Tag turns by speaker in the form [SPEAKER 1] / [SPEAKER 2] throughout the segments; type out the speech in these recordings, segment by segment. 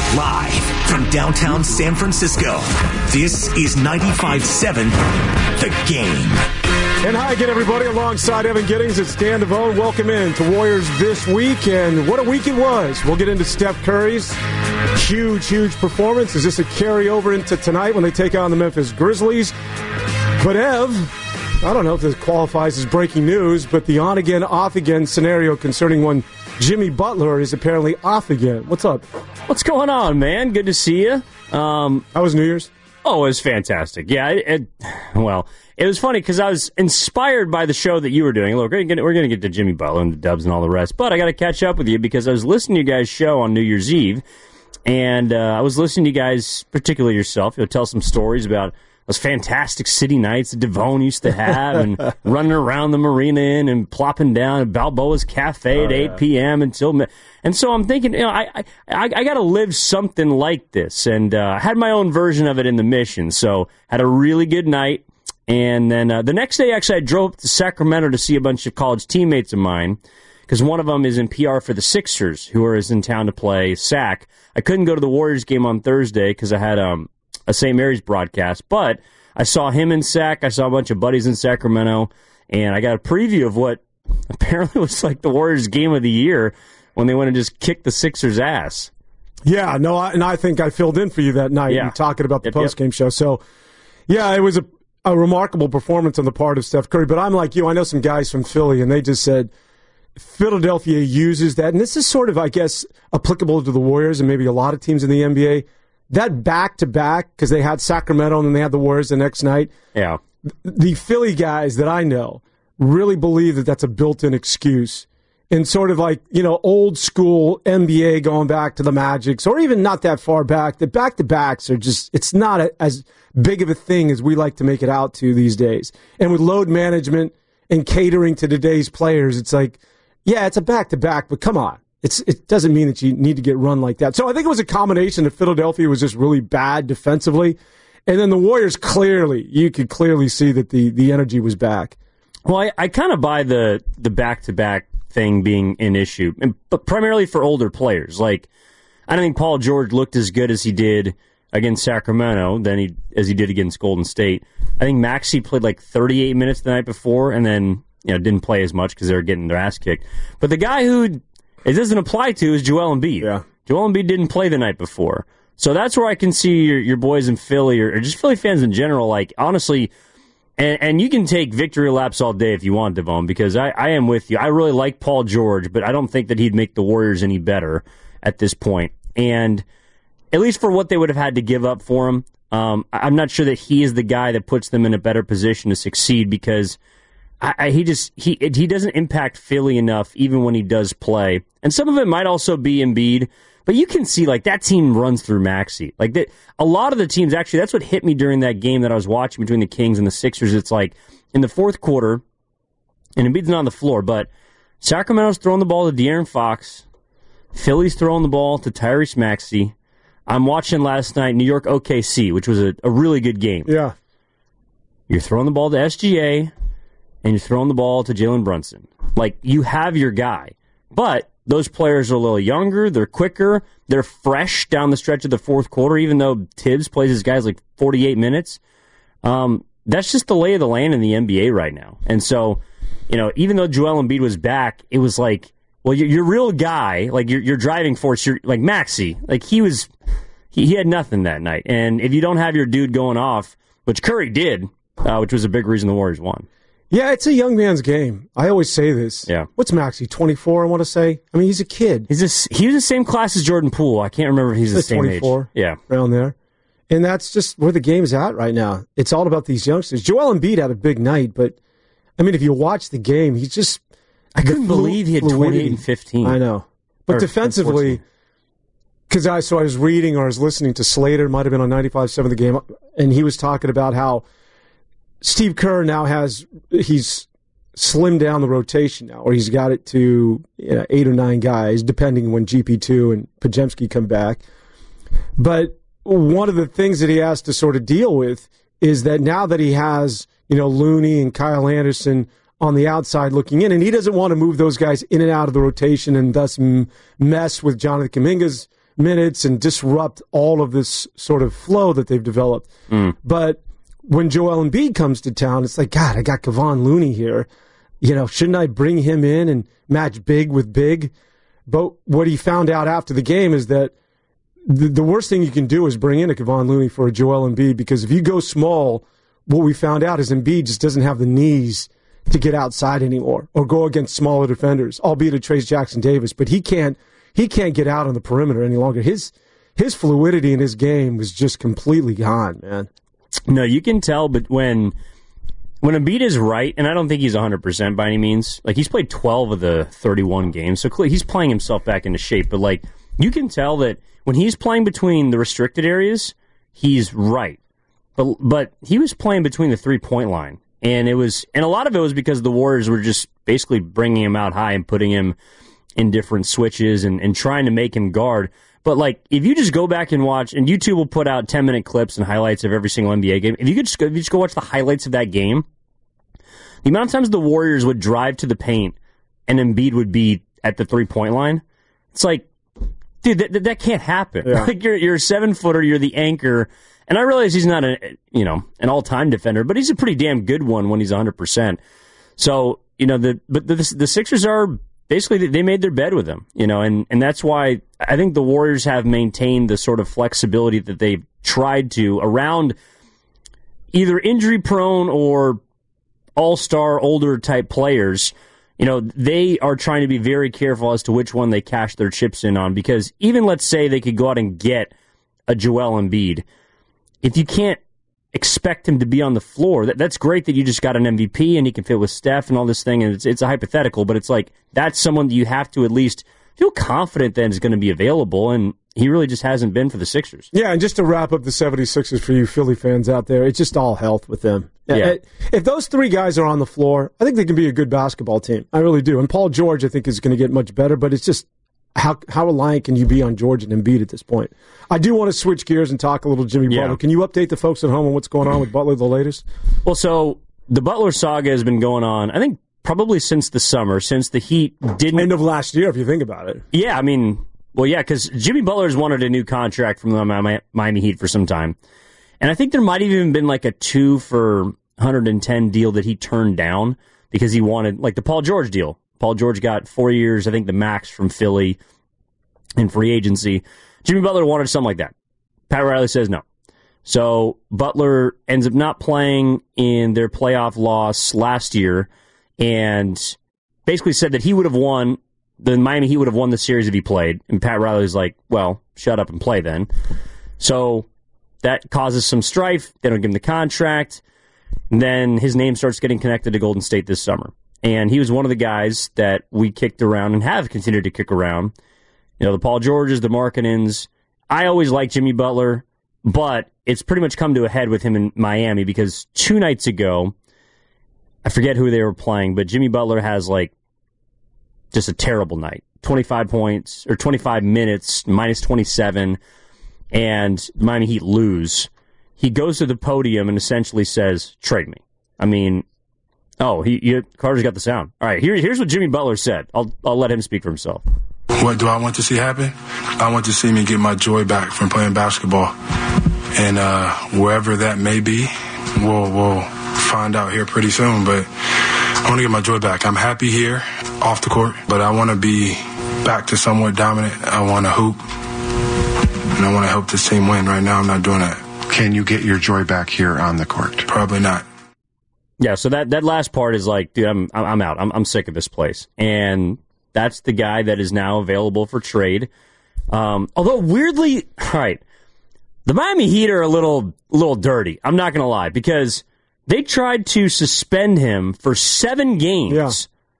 [SPEAKER 1] Live from downtown San Francisco, this is 95.7 The Game.
[SPEAKER 2] And hi again, everybody. Alongside Evan Giddings, it's Dan Devone. Welcome in to Warriors This Week. And what a week it was. We'll get into Steph Curry's huge performance. Is this a carryover into tonight when they take on the Memphis Grizzlies? But Ev, I don't know if this qualifies as breaking news, but the on-again, off-again scenario concerning one Jimmy Butler is apparently off again. What's up?
[SPEAKER 3] What's going on, man? Good to see you.
[SPEAKER 2] How was New Year's?
[SPEAKER 3] Oh, it was fantastic. Yeah, it was funny because I was inspired by the show that you were doing. Look, we're going to get to Jimmy Butler and the Dubs and all the rest, but I got to catch up with you because I was listening to you guys' show on New Year's Eve, and I was listening to you guys, particularly yourself, tell some stories about those fantastic city nights that Devone used to have and running around the Marina Inn and plopping down at Balboa's Cafe at 8 p.m. until... And so I'm thinking, I got to live something like this. And I had my own version of it in the Mission. So had a really good night. And then the next day, actually, I drove up to Sacramento to see a bunch of college teammates of mine because one of them is in PR for the Sixers, who is in town to play SAC. I couldn't go to the Warriors game on Thursday because I had... a St. Mary's broadcast, but I saw him in SAC. I saw a bunch of buddies in Sacramento, and I got a preview of what apparently was like the Warriors game of the year when they went and just kicked the Sixers' ass.
[SPEAKER 2] Yeah, no, I think I filled in for you that night talking about the post-game show. So, yeah, it was a remarkable performance on the part of Steph Curry, but I'm like you. I know some guys from Philly, and they just said Philadelphia uses that, and this is sort of, I guess, applicable to the Warriors and maybe a lot of teams in the NBA. That back-to-back, because they had Sacramento and then they had the Warriors the next night.
[SPEAKER 3] Yeah.
[SPEAKER 2] The Philly guys that I know really believe that that's a built-in excuse. And sort of like, old-school NBA going back to the Magics, or even not that far back, the back-to-backs are just, it's not as big of a thing as we like to make it out to these days. And with load management and catering to today's players, it's like, yeah, it's a back-to-back, but come on. It doesn't mean that you need to get run like that. So I think it was a combination that Philadelphia was just really bad defensively. And then the Warriors you could clearly see that the energy was back.
[SPEAKER 3] Well, I kind of buy the back-to-back thing being an issue, but primarily for older players. Like, I don't think Paul George looked as good as he did against Sacramento as he did against Golden State. I think Maxey played like 38 minutes the night before and then didn't play as much because they were getting their ass kicked. But the guy who it doesn't apply to is Joel Embiid.
[SPEAKER 2] Yeah.
[SPEAKER 3] Joel Embiid didn't play the night before. So that's where I can see your boys in Philly or just Philly fans in general, like, honestly, and you can take victory laps all day if you want, Devone, because I am with you. I really like Paul George, but I don't think that he'd make the Warriors any better at this point. And at least for what they would have had to give up for him, I'm not sure that he is the guy that puts them in a better position to succeed because he doesn't impact Philly enough even when he does play. And some of it might also be Embiid, but you can see like that team runs through Maxey. Like a lot of the teams, actually, that's what hit me during that game that I was watching between the Kings and the Sixers. It's like in the fourth quarter, and Embiid's not on the floor, but Sacramento's throwing the ball to De'Aaron Fox. Philly's throwing the ball to Tyrese Maxey. I'm watching last night New York OKC, which was a really good game.
[SPEAKER 2] Yeah.
[SPEAKER 3] You're throwing the ball to SGA, and you're throwing the ball to Jalen Brunson. Like, you have your guy. But those players are a little younger, they're quicker, they're fresh down the stretch of the fourth quarter, even though Tibbs plays his guys like 48 minutes. That's just the lay of the land in the NBA right now. And so, even though Joel Embiid was back, it was like, well, your real guy, like your driving force, like Maxey, like he had nothing that night. And if you don't have your dude going off, which Curry did, which was a big reason the Warriors won.
[SPEAKER 2] Yeah, it's a young man's game. I always say this.
[SPEAKER 3] Yeah.
[SPEAKER 2] What's Maxey, 24, I want to say? I mean, he's a kid.
[SPEAKER 3] He was the same class as Jordan Poole. I can't remember if he's the same
[SPEAKER 2] 24,
[SPEAKER 3] age. Yeah.
[SPEAKER 2] Around there. And that's just where the game's at right now. It's all about these youngsters. Joel Embiid had a big night, but, I mean, if you watch the game, he's just...
[SPEAKER 3] I couldn't believe he had 28 and 15.
[SPEAKER 2] I know. But defensively, because I was reading or I was listening to Slater, it might have been on 95.7 The Game, and he was talking about how Steve Kerr now he's slimmed down the rotation now, or he's got it to 8 or 9 guys, depending when GP2 and Podziemski come back. But one of the things that he has to sort of deal with is that now that he has, Looney and Kyle Anderson on the outside looking in, and he doesn't want to move those guys in and out of the rotation and thus mess with Jonathan Kuminga's minutes and disrupt all of this sort of flow that they've developed. But when Joel Embiid comes to town, it's like, God, I got Kevon Looney here. Shouldn't I bring him in and match big with big? But what he found out after the game is that the worst thing you can do is bring in a Kevon Looney for a Joel Embiid, because if you go small, what we found out is Embiid just doesn't have the knees to get outside anymore or go against smaller defenders, albeit a Trayce Jackson-Davis, but he can't get out on the perimeter any longer. His fluidity in his game was just completely gone, man.
[SPEAKER 3] No, you can tell, but when Embiid is right, and I don't think he's 100% by any means, like he's played 12 of the 31 games, so clearly he's playing himself back into shape, but like you can tell that when he's playing between the restricted areas, he's right. But he was playing between the 3-point line. And a lot of it was because the Warriors were just basically bringing him out high and putting him in different switches and trying to make him guard. But like, if you just go back and watch, and YouTube will put out 10-minute clips and highlights of every single NBA game. If you just go watch the highlights of that game, the amount of times the Warriors would drive to the paint and Embiid would be at the 3-point line, it's like, dude, that can't happen.
[SPEAKER 2] Yeah.
[SPEAKER 3] Like you're a 7-footer, you're the anchor. And I realize he's not an all-time defender, but he's a pretty damn good one when he's 100%. So, the Sixers are basically, they made their bed with him, and that's why I think the Warriors have maintained the sort of flexibility that they've tried to around either injury-prone or all-star, older type players. They are trying to be very careful as to which one they cash their chips in on, because even let's say they could go out and get a Joel Embiid, if you can't expect him to be on the floor, that's great that you just got an MVP and he can fit with Steph and all this thing, and it's a hypothetical, but it's like that's someone that you have to at least feel confident that is going to be available, and he really just hasn't been for the Sixers.
[SPEAKER 2] Yeah, and just to wrap up the 76ers for you Philly fans out there, it's just all health with them.
[SPEAKER 3] Yeah.
[SPEAKER 2] If those three guys are on the floor, I think they can be a good basketball team. I really do. And Paul George, I think, is going to get much better, but it's just how reliant can you be on George and Embiid at this point? I do want to switch gears and talk a little Jimmy Butler. Can you update the folks at home on what's going on with Butler, the latest?
[SPEAKER 3] Well, so the Butler saga has been going on, I think, probably since the summer, since the Heat didn't...
[SPEAKER 2] End of last year, if you think about it.
[SPEAKER 3] Yeah, I mean, because Jimmy Butler's wanted a new contract from the Miami Heat for some time. And I think there might have even been like a 2 for 110 deal that he turned down because he wanted, like the Paul George deal. Paul George got 4 years, I think the max from Philly in free agency. Jimmy Butler wanted something like that. Pat Riley says no. So Butler ends up not playing in their playoff loss last year and basically said that he would have won, the Miami Heat would have won the series if he played. And Pat Riley's like, well, shut up and play then. So that causes some strife. They don't give him the contract. And then his name starts getting connected to Golden State this summer. And he was one of the guys that we kicked around and have continued to kick around. The Paul Georges, the Markkanens. I always liked Jimmy Butler, but it's pretty much come to a head with him in Miami because 2 nights ago, I forget who they were playing, but Jimmy Butler has like just a terrible night. 25 points, or 25 minutes, minus 27, and the Miami Heat lose. He goes to the podium and essentially says, trade me. I mean, Carter's got the sound. All right, here's what Jimmy Butler said. I'll let him speak for himself.
[SPEAKER 4] What do I want to see happen? I want to see me get my joy back from playing basketball. And wherever that may be, we'll find out here pretty soon. But I want to get my joy back. I'm happy here off the court, but I want to be back to somewhat dominant. I want to hoop, and I want to help this team win. Right now, I'm not doing that.
[SPEAKER 5] Can you get your joy back here on the court?
[SPEAKER 4] Probably not.
[SPEAKER 3] Yeah, so that last part is like, dude, I'm out. I'm sick of this place. And that's the guy that is now available for trade. Although weirdly, all right, the Miami Heat are a little dirty. I'm not going to lie, because they tried to suspend him for 7 games.
[SPEAKER 2] Yeah.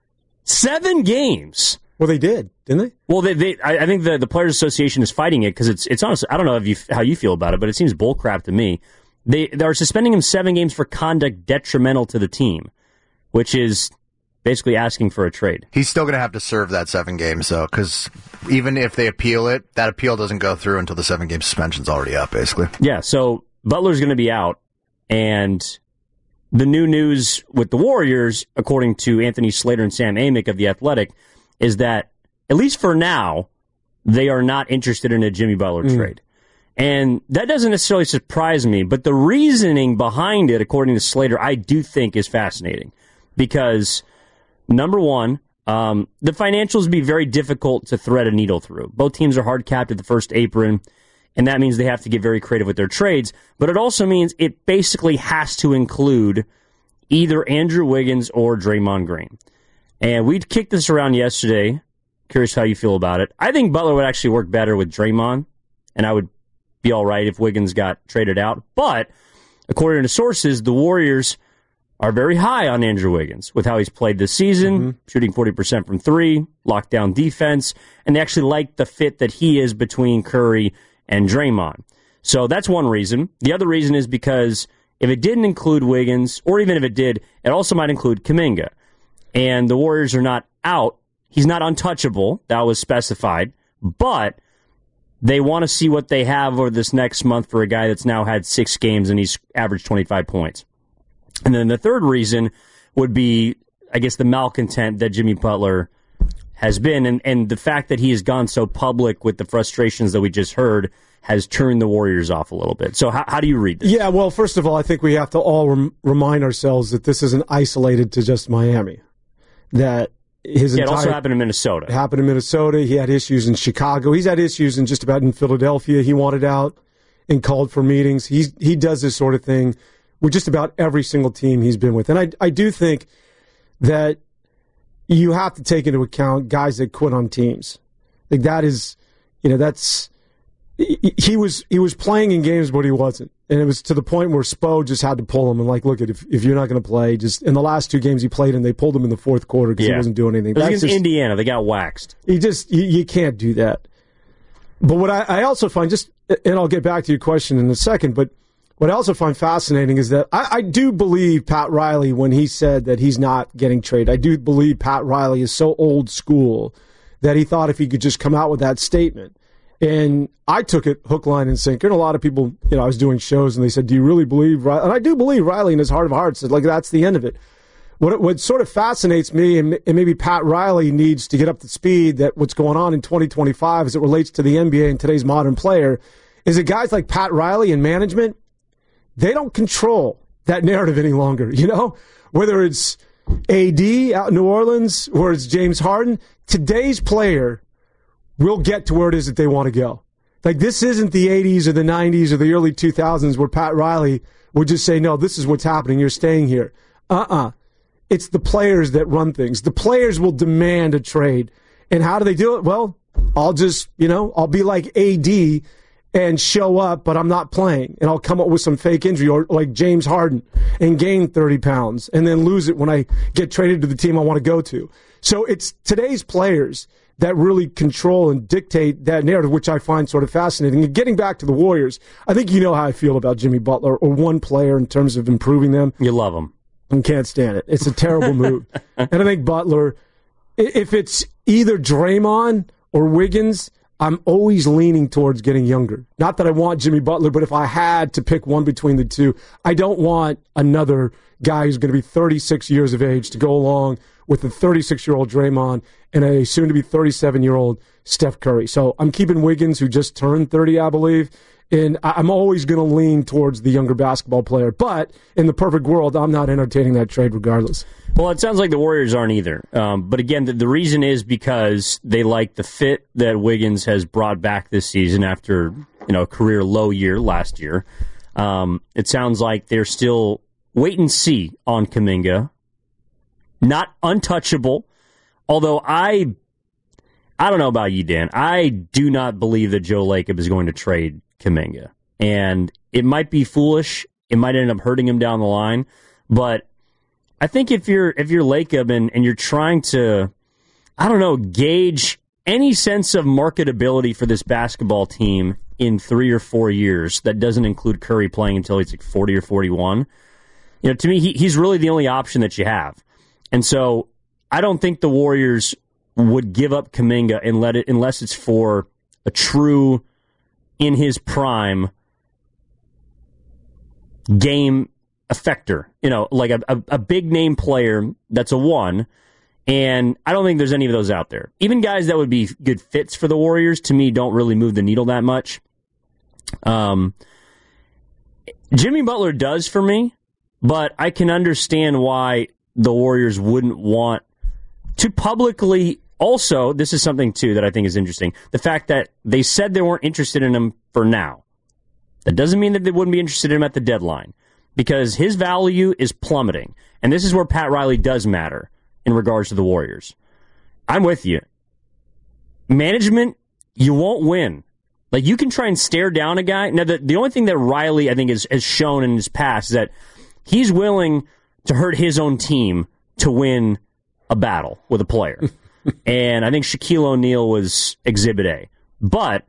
[SPEAKER 3] 7 games.
[SPEAKER 2] Well, they did, didn't they?
[SPEAKER 3] Well, I think the Players Association is fighting it because it's honestly, I don't know how you feel about it, but it seems bullcrap to me. They are suspending him 7 games for conduct detrimental to the team, which is basically asking for a trade.
[SPEAKER 6] He's still going to have to serve that 7 games, though, because even if they appeal it, that appeal doesn't go through until the 7-game suspension's already up, basically.
[SPEAKER 3] Yeah, so Butler's going to be out, and the new news with the Warriors, according to Anthony Slater and Sam Amick of The Athletic, is that, at least for now, they are not interested in a Jimmy Butler trade. And that doesn't necessarily surprise me, but the reasoning behind it, according to Slater, I do think is fascinating. Because, number one, the financials would be very difficult to thread a needle through. Both teams are hard capped at the first apron, and that means they have to get very creative with their trades. But it also means it basically has to include either Andrew Wiggins or Draymond Green. And we kicked this around yesterday. Curious how you feel about it. I think Butler would actually work better with Draymond, and I would be all right if Wiggins got traded out. But according to sources, the Warriors are very high on Andrew Wiggins with how he's played this season, shooting 40% from three, lockdown defense, and they actually like the fit that he is between Curry and Draymond. So that's one reason. The other reason is because if it didn't include Wiggins, or even if it did, it also might include Kuminga. And the Warriors are not out. He's not untouchable. That was specified. But they want to see what they have over this next month for a guy that's now had 6 games and he's averaged 25 points. And then the third reason would be, I guess, the malcontent that Jimmy Butler has been. And the fact that he has gone so public with the frustrations that we just heard has turned the Warriors off a little bit. So how do you read this?
[SPEAKER 2] Yeah, well, first of all, I think we have to all remind ourselves that this isn't isolated to just Miami. That it
[SPEAKER 3] also happened in Minnesota.
[SPEAKER 2] It happened in Minnesota. He had issues in Chicago. He's had issues in just about in Philadelphia. He wanted out and called for meetings. He does this sort of thing with just about every single team he's been with. And I do think that you have to take into account guys that quit on teams. Like that is, that's he was playing in games, but he wasn't. And it was to the point where Spo just had to pull him and look, if you're not going to play, just in the last 2 games he played in, they pulled him in the fourth quarter because he wasn't doing anything.
[SPEAKER 3] It was against Indiana. They got waxed.
[SPEAKER 2] You can't do that. But what I also find, and I'll get back to your question in a second, but what I also find fascinating is that I do believe Pat Riley when he said that he's not getting traded. I do believe Pat Riley is so old school that he thought if he could just come out with that statement. And I took it hook, line, and sinker. And a lot of people, I was doing shows, and they said, do you really believe Riley? And I do believe Riley in his heart of hearts said, that's the end of it. What sort of fascinates me, and maybe Pat Riley needs to get up to speed that what's going on in 2025 as it relates to the NBA and today's modern player, is that guys like Pat Riley and management, they don't control that narrative any longer. Whether it's AD out in New Orleans or it's James Harden, today's player will get to where it is that they want to go. This isn't the 80s or the 90s or the early 2000s where Pat Riley would just say, no, this is what's happening. You're staying here. It's the players that run things. The players will demand a trade. And how do they do it? Well, I'll just, I'll be like AD and show up, but I'm not playing. And I'll come up with some fake injury or like James Harden and gain 30 pounds and then lose it when I get traded to the team I want to go to. So it's today's players that really control and dictate that narrative, which I find sort of fascinating. And getting back to the Warriors, I think you know how I feel about Jimmy Butler or one player in terms of improving them.
[SPEAKER 3] You love him.
[SPEAKER 2] And can't stand it. It's a terrible move. And I think Butler, if it's either Draymond or Wiggins, I'm always leaning towards getting younger. Not that I want Jimmy Butler, but if I had to pick one between the two, I don't want another guy who's going to be 36 years of age to go along with a 36-year-old Draymond and a soon-to-be 37-year-old Steph Curry. So I'm keeping Wiggins, who just turned 30, I believe, and I'm always going to lean towards the younger basketball player. But in the perfect world, I'm not entertaining that trade regardless.
[SPEAKER 3] Well, it sounds like the Warriors aren't either. But again, the reason is because they like the fit that Wiggins has brought back this season after a career low year last year. It sounds like they're still wait and see on Kuminga. Not untouchable, although I don't know about you, Dan. I do not believe that Joe Lacob is going to trade Kuminga. And it might be foolish. It might end up hurting him down the line. But I think if you're Lacob and you're trying to, gauge any sense of marketability for this basketball team in 3 or 4 years, that doesn't include Curry playing until he's like 40 or 41, to me, he's really the only option that you have. And so I don't think the Warriors would give up Kuminga unless it's for a true, in his prime, game effector. Like a big name player that's a one, And I don't think there's any of those out there. Even guys that would be good fits for the Warriors, to me, don't really move the needle that much. Jimmy Butler does for me, but I can understand why the Warriors wouldn't want to publicly. Also, this is something, too, that I think is interesting. The fact that they said they weren't interested in him for now. That doesn't mean that they wouldn't be interested in him at the deadline, because his value is plummeting. And this is where Pat Riley does matter in regards to the Warriors. I'm with you. Management, you won't win. Like, you can try and stare down a guy. Now, the only thing that Riley, I think, has shown in his past is that he's willing to hurt his own team to win a battle with a player. And I think Shaquille O'Neal was Exhibit A. But,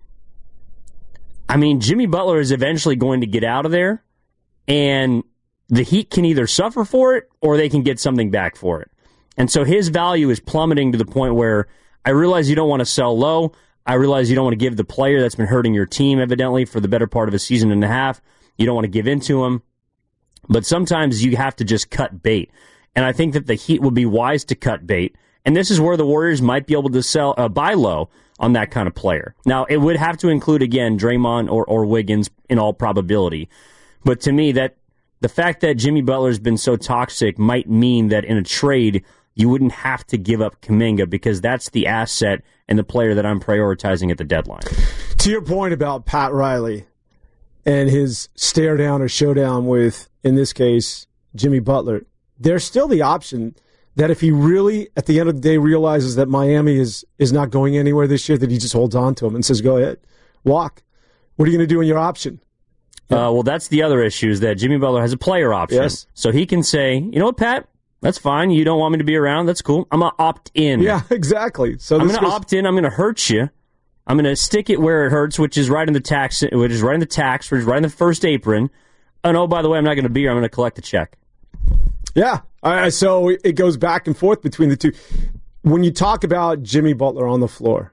[SPEAKER 3] I mean, Jimmy Butler is eventually going to get out of there, and the Heat can either suffer for it or they can get something back for it. And so his value is plummeting to the point where I realize you don't want to sell low. I realize you don't want to give the player that's been hurting your team, evidently, for the better part of a season and a half. You don't want to give in to him. But sometimes you have to just cut bait. And I think that the Heat would be wise to cut bait. And this is where the Warriors might be able to buy low on that kind of player. Now, it would have to include, again, Draymond or Wiggins in all probability. But to me, that the fact that Jimmy Butler's been so toxic might mean that in a trade, you wouldn't have to give up Kuminga, because that's the asset and the player that I'm prioritizing at the deadline.
[SPEAKER 2] To your point about Pat Riley and his stare down or showdown with, in this case, Jimmy Butler, there's still the option that if he really, at the end of the day, realizes that Miami is not going anywhere this year, that he just holds on to him and says, go ahead, walk. What are you going to do in your option?
[SPEAKER 3] Well, that's the other issue, is that Jimmy Butler has a player option.
[SPEAKER 2] Yes.
[SPEAKER 3] So he can say, you know what, Pat? That's fine. You don't want me to be around. That's cool. I'm going to opt in.
[SPEAKER 2] Yeah, exactly. So
[SPEAKER 3] I'm going to opt in. I'm going to hurt you. I'm going to stick it where it hurts, which is right in the tax, which is right in the first apron. And oh, by the way, I'm not going to be here. I'm going to collect the check.
[SPEAKER 2] Yeah. So it goes back and forth between the two. When you talk about Jimmy Butler on the floor,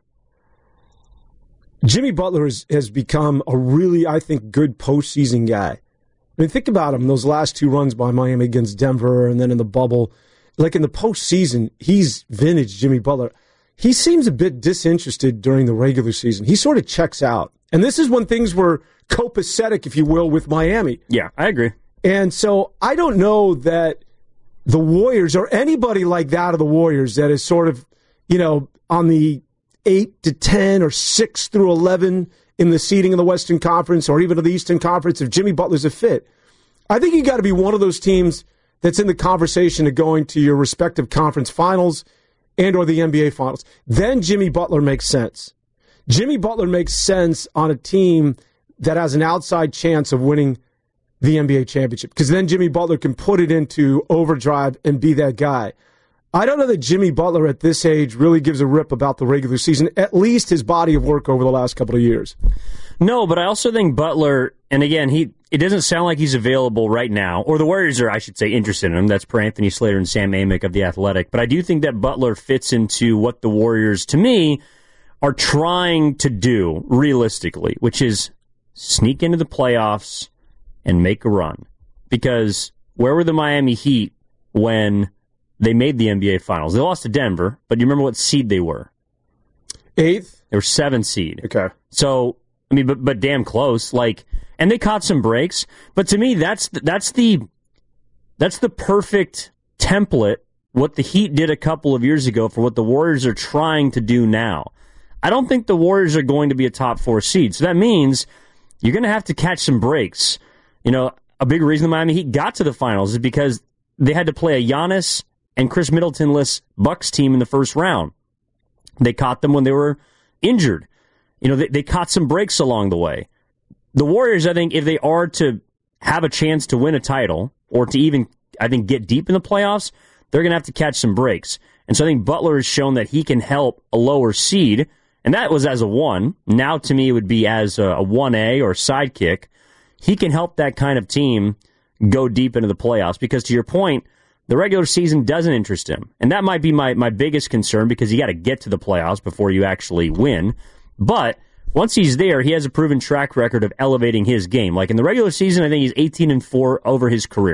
[SPEAKER 2] Jimmy Butler has become a really, I think, good postseason guy. I mean, think about him, those last two runs by Miami against Denver and then in the bubble. Like in the postseason, he's vintage Jimmy Butler. He seems a bit disinterested during the regular season. He sort of checks out. And this is when things were copacetic, if you will, with Miami.
[SPEAKER 3] Yeah, I agree.
[SPEAKER 2] And so I don't know that the Warriors or anybody like that of the Warriors that is sort of, on the 8 to 10 or 6 through 11 in the seeding in the Western Conference or even of the Eastern Conference, if Jimmy Butler's a fit. I think you got to be one of those teams that's in the conversation of going to your respective conference finals and or the NBA finals. Then Jimmy Butler makes sense. Jimmy Butler makes sense on a team that has an outside chance of winning the NBA championship, because then Jimmy Butler can put it into overdrive and be that guy. I don't know that Jimmy Butler at this age really gives a rip about the regular season, at least his body of work over the last couple of years.
[SPEAKER 3] No, but I also think Butler, and again, it doesn't sound like he's available right now, or the Warriors are, I should say, interested in him. That's per Anthony Slater and Sam Amick of The Athletic. But I do think that Butler fits into what the Warriors, to me, are trying to do realistically, which is sneak into the playoffs and make a run. Because where were the Miami Heat when they made the NBA Finals? They lost to Denver, but you remember what seed they were?
[SPEAKER 2] 8th?
[SPEAKER 3] They were 7th seed.
[SPEAKER 2] Okay.
[SPEAKER 3] So, I mean, but damn close. And they caught some breaks. But to me, that's the perfect template, what the Heat did a couple of years ago, for what the Warriors are trying to do now. I don't think the Warriors are going to be a top 4 seed. So that means you're going to have to catch some breaks. A big reason the Miami Heat got to the finals is because they had to play a Giannis and Chris Middleton-less Bucks team in the first round. They caught them when they were injured. They caught some breaks along the way. The Warriors, I think, if they are to have a chance to win a title or to even, I think, get deep in the playoffs, they're going to have to catch some breaks. And so I think Butler has shown that he can help a lower seed, and that was as a 1. Now, to me, it would be as a 1A or sidekick. He can help that kind of team go deep into the playoffs because, to your point, the regular season doesn't interest him. And that might be my biggest concern, because you got to get to the playoffs before you actually win. But once he's there, he has a proven track record of elevating his game. Like in the regular season, I think he's 18-4 over his career.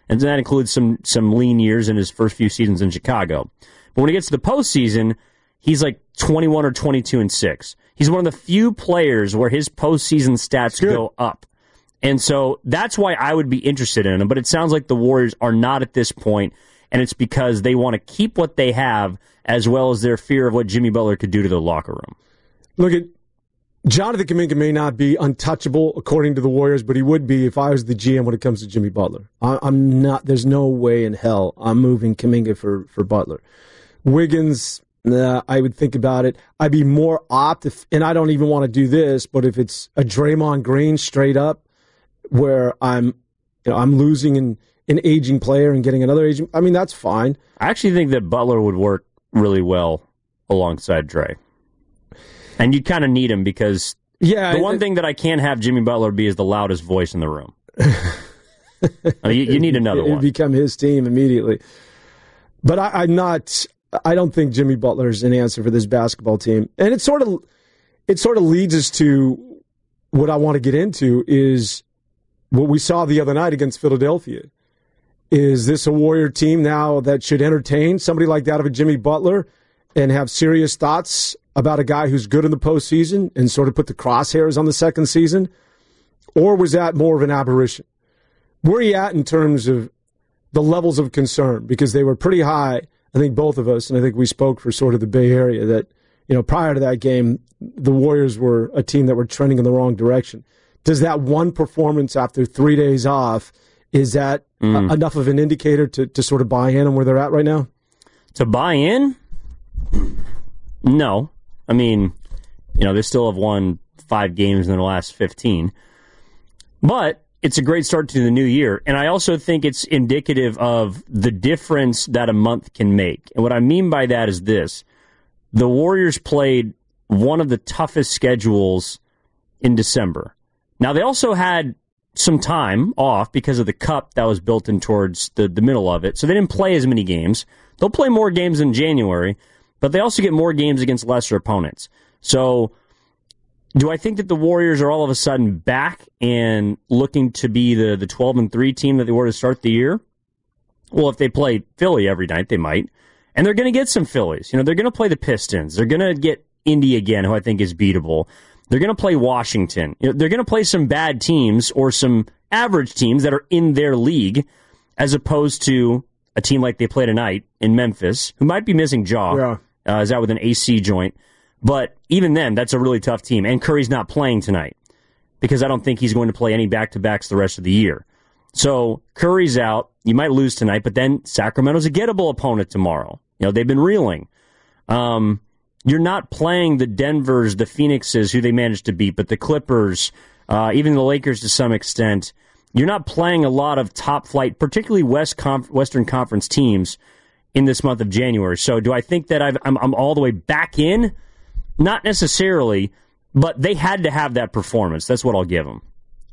[SPEAKER 3] And that includes some lean years in his first few seasons in Chicago. But when he gets to the postseason, he's like 21 or 22-6. He's one of the few players where his postseason stats go up. And so that's why I would be interested in him. But it sounds like the Warriors are not at this point, and it's because they want to keep what they have as well as their fear of what Jimmy Butler could do to the locker room.
[SPEAKER 2] Look, Jonathan Kuminga may not be untouchable according to the Warriors, but he would be if I was the GM when it comes to Jimmy Butler. I'm not. There's no way in hell I'm moving Kuminga for Butler. Wiggins, I would think about it. I'd be more and I don't even want to do this, but if it's a Draymond Green straight up, where I'm losing an aging player and getting another aging, I mean, that's fine.
[SPEAKER 3] I actually think that Butler would work really well alongside Dre. And you kind of need him because the one thing that I can't have Jimmy Butler be is the loudest voice in the room. You need another one.
[SPEAKER 2] It'd become his team immediately. But I don't think Jimmy Butler is an answer for this basketball team. And it sort of leads us to what I want to get into is what we saw the other night against Philadelphia. Is this a Warrior team now that should entertain somebody like that of a Jimmy Butler and have serious thoughts about a guy who's good in the postseason and sort of put the crosshairs on the second season? Or was that more of an aberration? Where are you at in terms of the levels of concern? Because they were pretty high, I think both of us, and I think we spoke for sort of the Bay Area, that prior to that game, the Warriors were a team that were trending in the wrong direction. Does that one performance after 3 days off, is that enough of an indicator to sort of buy in on where they're at right now?
[SPEAKER 3] To buy in? No. I mean, they still have won 5 games in the last 15. But it's a great start to the new year. And I also think it's indicative of the difference that a month can make. And what I mean by that is this. The Warriors played one of the toughest schedules in December. Now, they also had some time off because of the cup that was built in towards the middle of it. So they didn't play as many games. They'll play more games in January, but they also get more games against lesser opponents. So do I think that the Warriors are all of a sudden back and looking to be the 12-3 team that they were to start the year? Well, if they play Philly every night, they might. And they're going to get some Phillies. They're going to play the Pistons. They're going to get Indy again, who I think is beatable. They're going to play Washington. They're going to play some bad teams or some average teams that are in their league, as opposed to a team like they play tonight in Memphis, who might be missing Jaw. Yeah. Is out with an AC joint. But even then, that's a really tough team. And Curry's not playing tonight because I don't think he's going to play any back-to-backs the rest of the year. So Curry's out. You might lose tonight, but then Sacramento's a gettable opponent tomorrow. They've been reeling. You're not playing the Denvers, the Phoenixes, who they managed to beat, but the Clippers, even the Lakers to some extent. You're not playing a lot of top-flight, particularly Western Conference teams in this month of January. So do I think that I'm all the way back in? Not necessarily, but they had to have that performance. That's what I'll give them.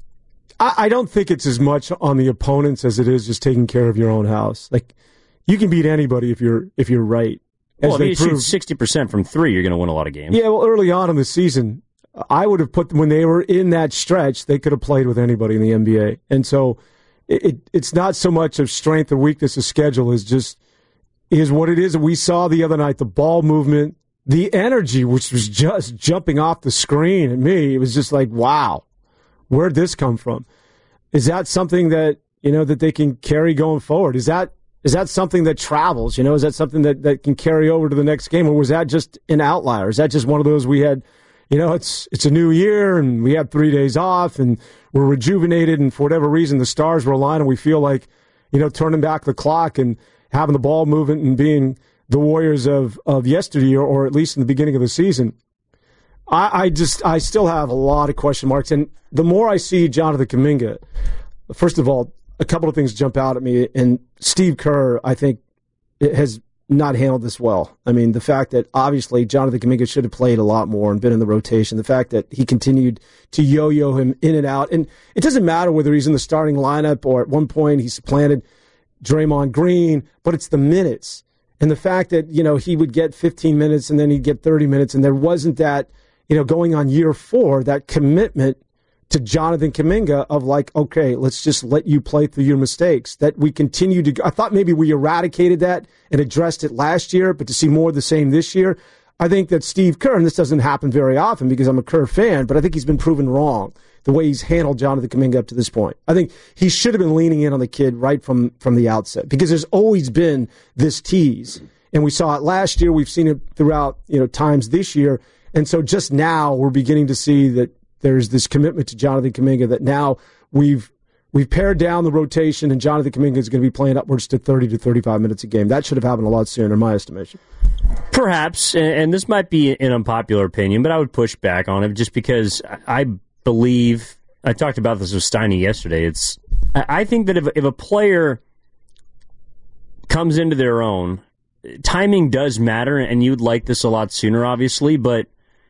[SPEAKER 2] I don't think it's as much on the opponents as it is just taking care of your own house. Like, you can beat anybody if you're right.
[SPEAKER 3] Well, if you shoot 60% from 3, you're going to win a lot of games.
[SPEAKER 2] Yeah, well, early on in the season, I would have put them, when they were in that stretch, they could have played with anybody in the NBA. And so it's not so much of strength or weakness of schedule is what it is. We saw the other night, the ball movement, the energy, which was just jumping off the screen at me. It was just like, wow, where'd this come from? Is that something that, that they can carry going forward? Is that something that travels? Is that something that can carry over to the next game? Or was that just an outlier? Is that just one of those we had, it's a new year and we had 3 days off and we're rejuvenated and for whatever reason the stars were aligned and we feel like, turning back the clock and having the ball movement and being the Warriors of yesteryear, or at least in the beginning of the season. I still have a lot of question marks. And the more I see Jonathan Kuminga, first of all, a couple of things jump out at me. And Steve Kerr, I think, has not handled this well. I mean, the fact that obviously Jonathan Kuminga should have played a lot more and been in the rotation, the fact that he continued to yo-yo him in and out. And it doesn't matter whether he's in the starting lineup or at one point he supplanted Draymond Green, but it's the minutes. And the fact that, he would get 15 minutes and then he'd get 30 minutes and there wasn't that, going on year 4, that commitment to Jonathan Kuminga of like, okay, let's just let you play through your mistakes. That we continue to. I thought maybe we eradicated that and addressed it last year, but to see more of the same this year, I think that Steve Kerr, and this doesn't happen very often because I'm a Kerr fan, but I think he's been proven wrong the way he's handled Jonathan Kuminga up to this point. I think he should have been leaning in on the kid right from the outset because there's always been this tease. And we saw it last year. We've seen it throughout times this year. And so just now we're beginning to see that there's this commitment to Jonathan Kuminga that now we've pared down the rotation and Jonathan Kuminga is going to be playing upwards to 30 to 35 minutes a game. That should have happened a lot sooner, in my estimation.
[SPEAKER 3] Perhaps, and this might be an unpopular opinion, but I would push back on it just because I believe, I talked about this with Steiny yesterday, I think that if a player comes into their own, timing does matter, and you'd like this a lot sooner, obviously, but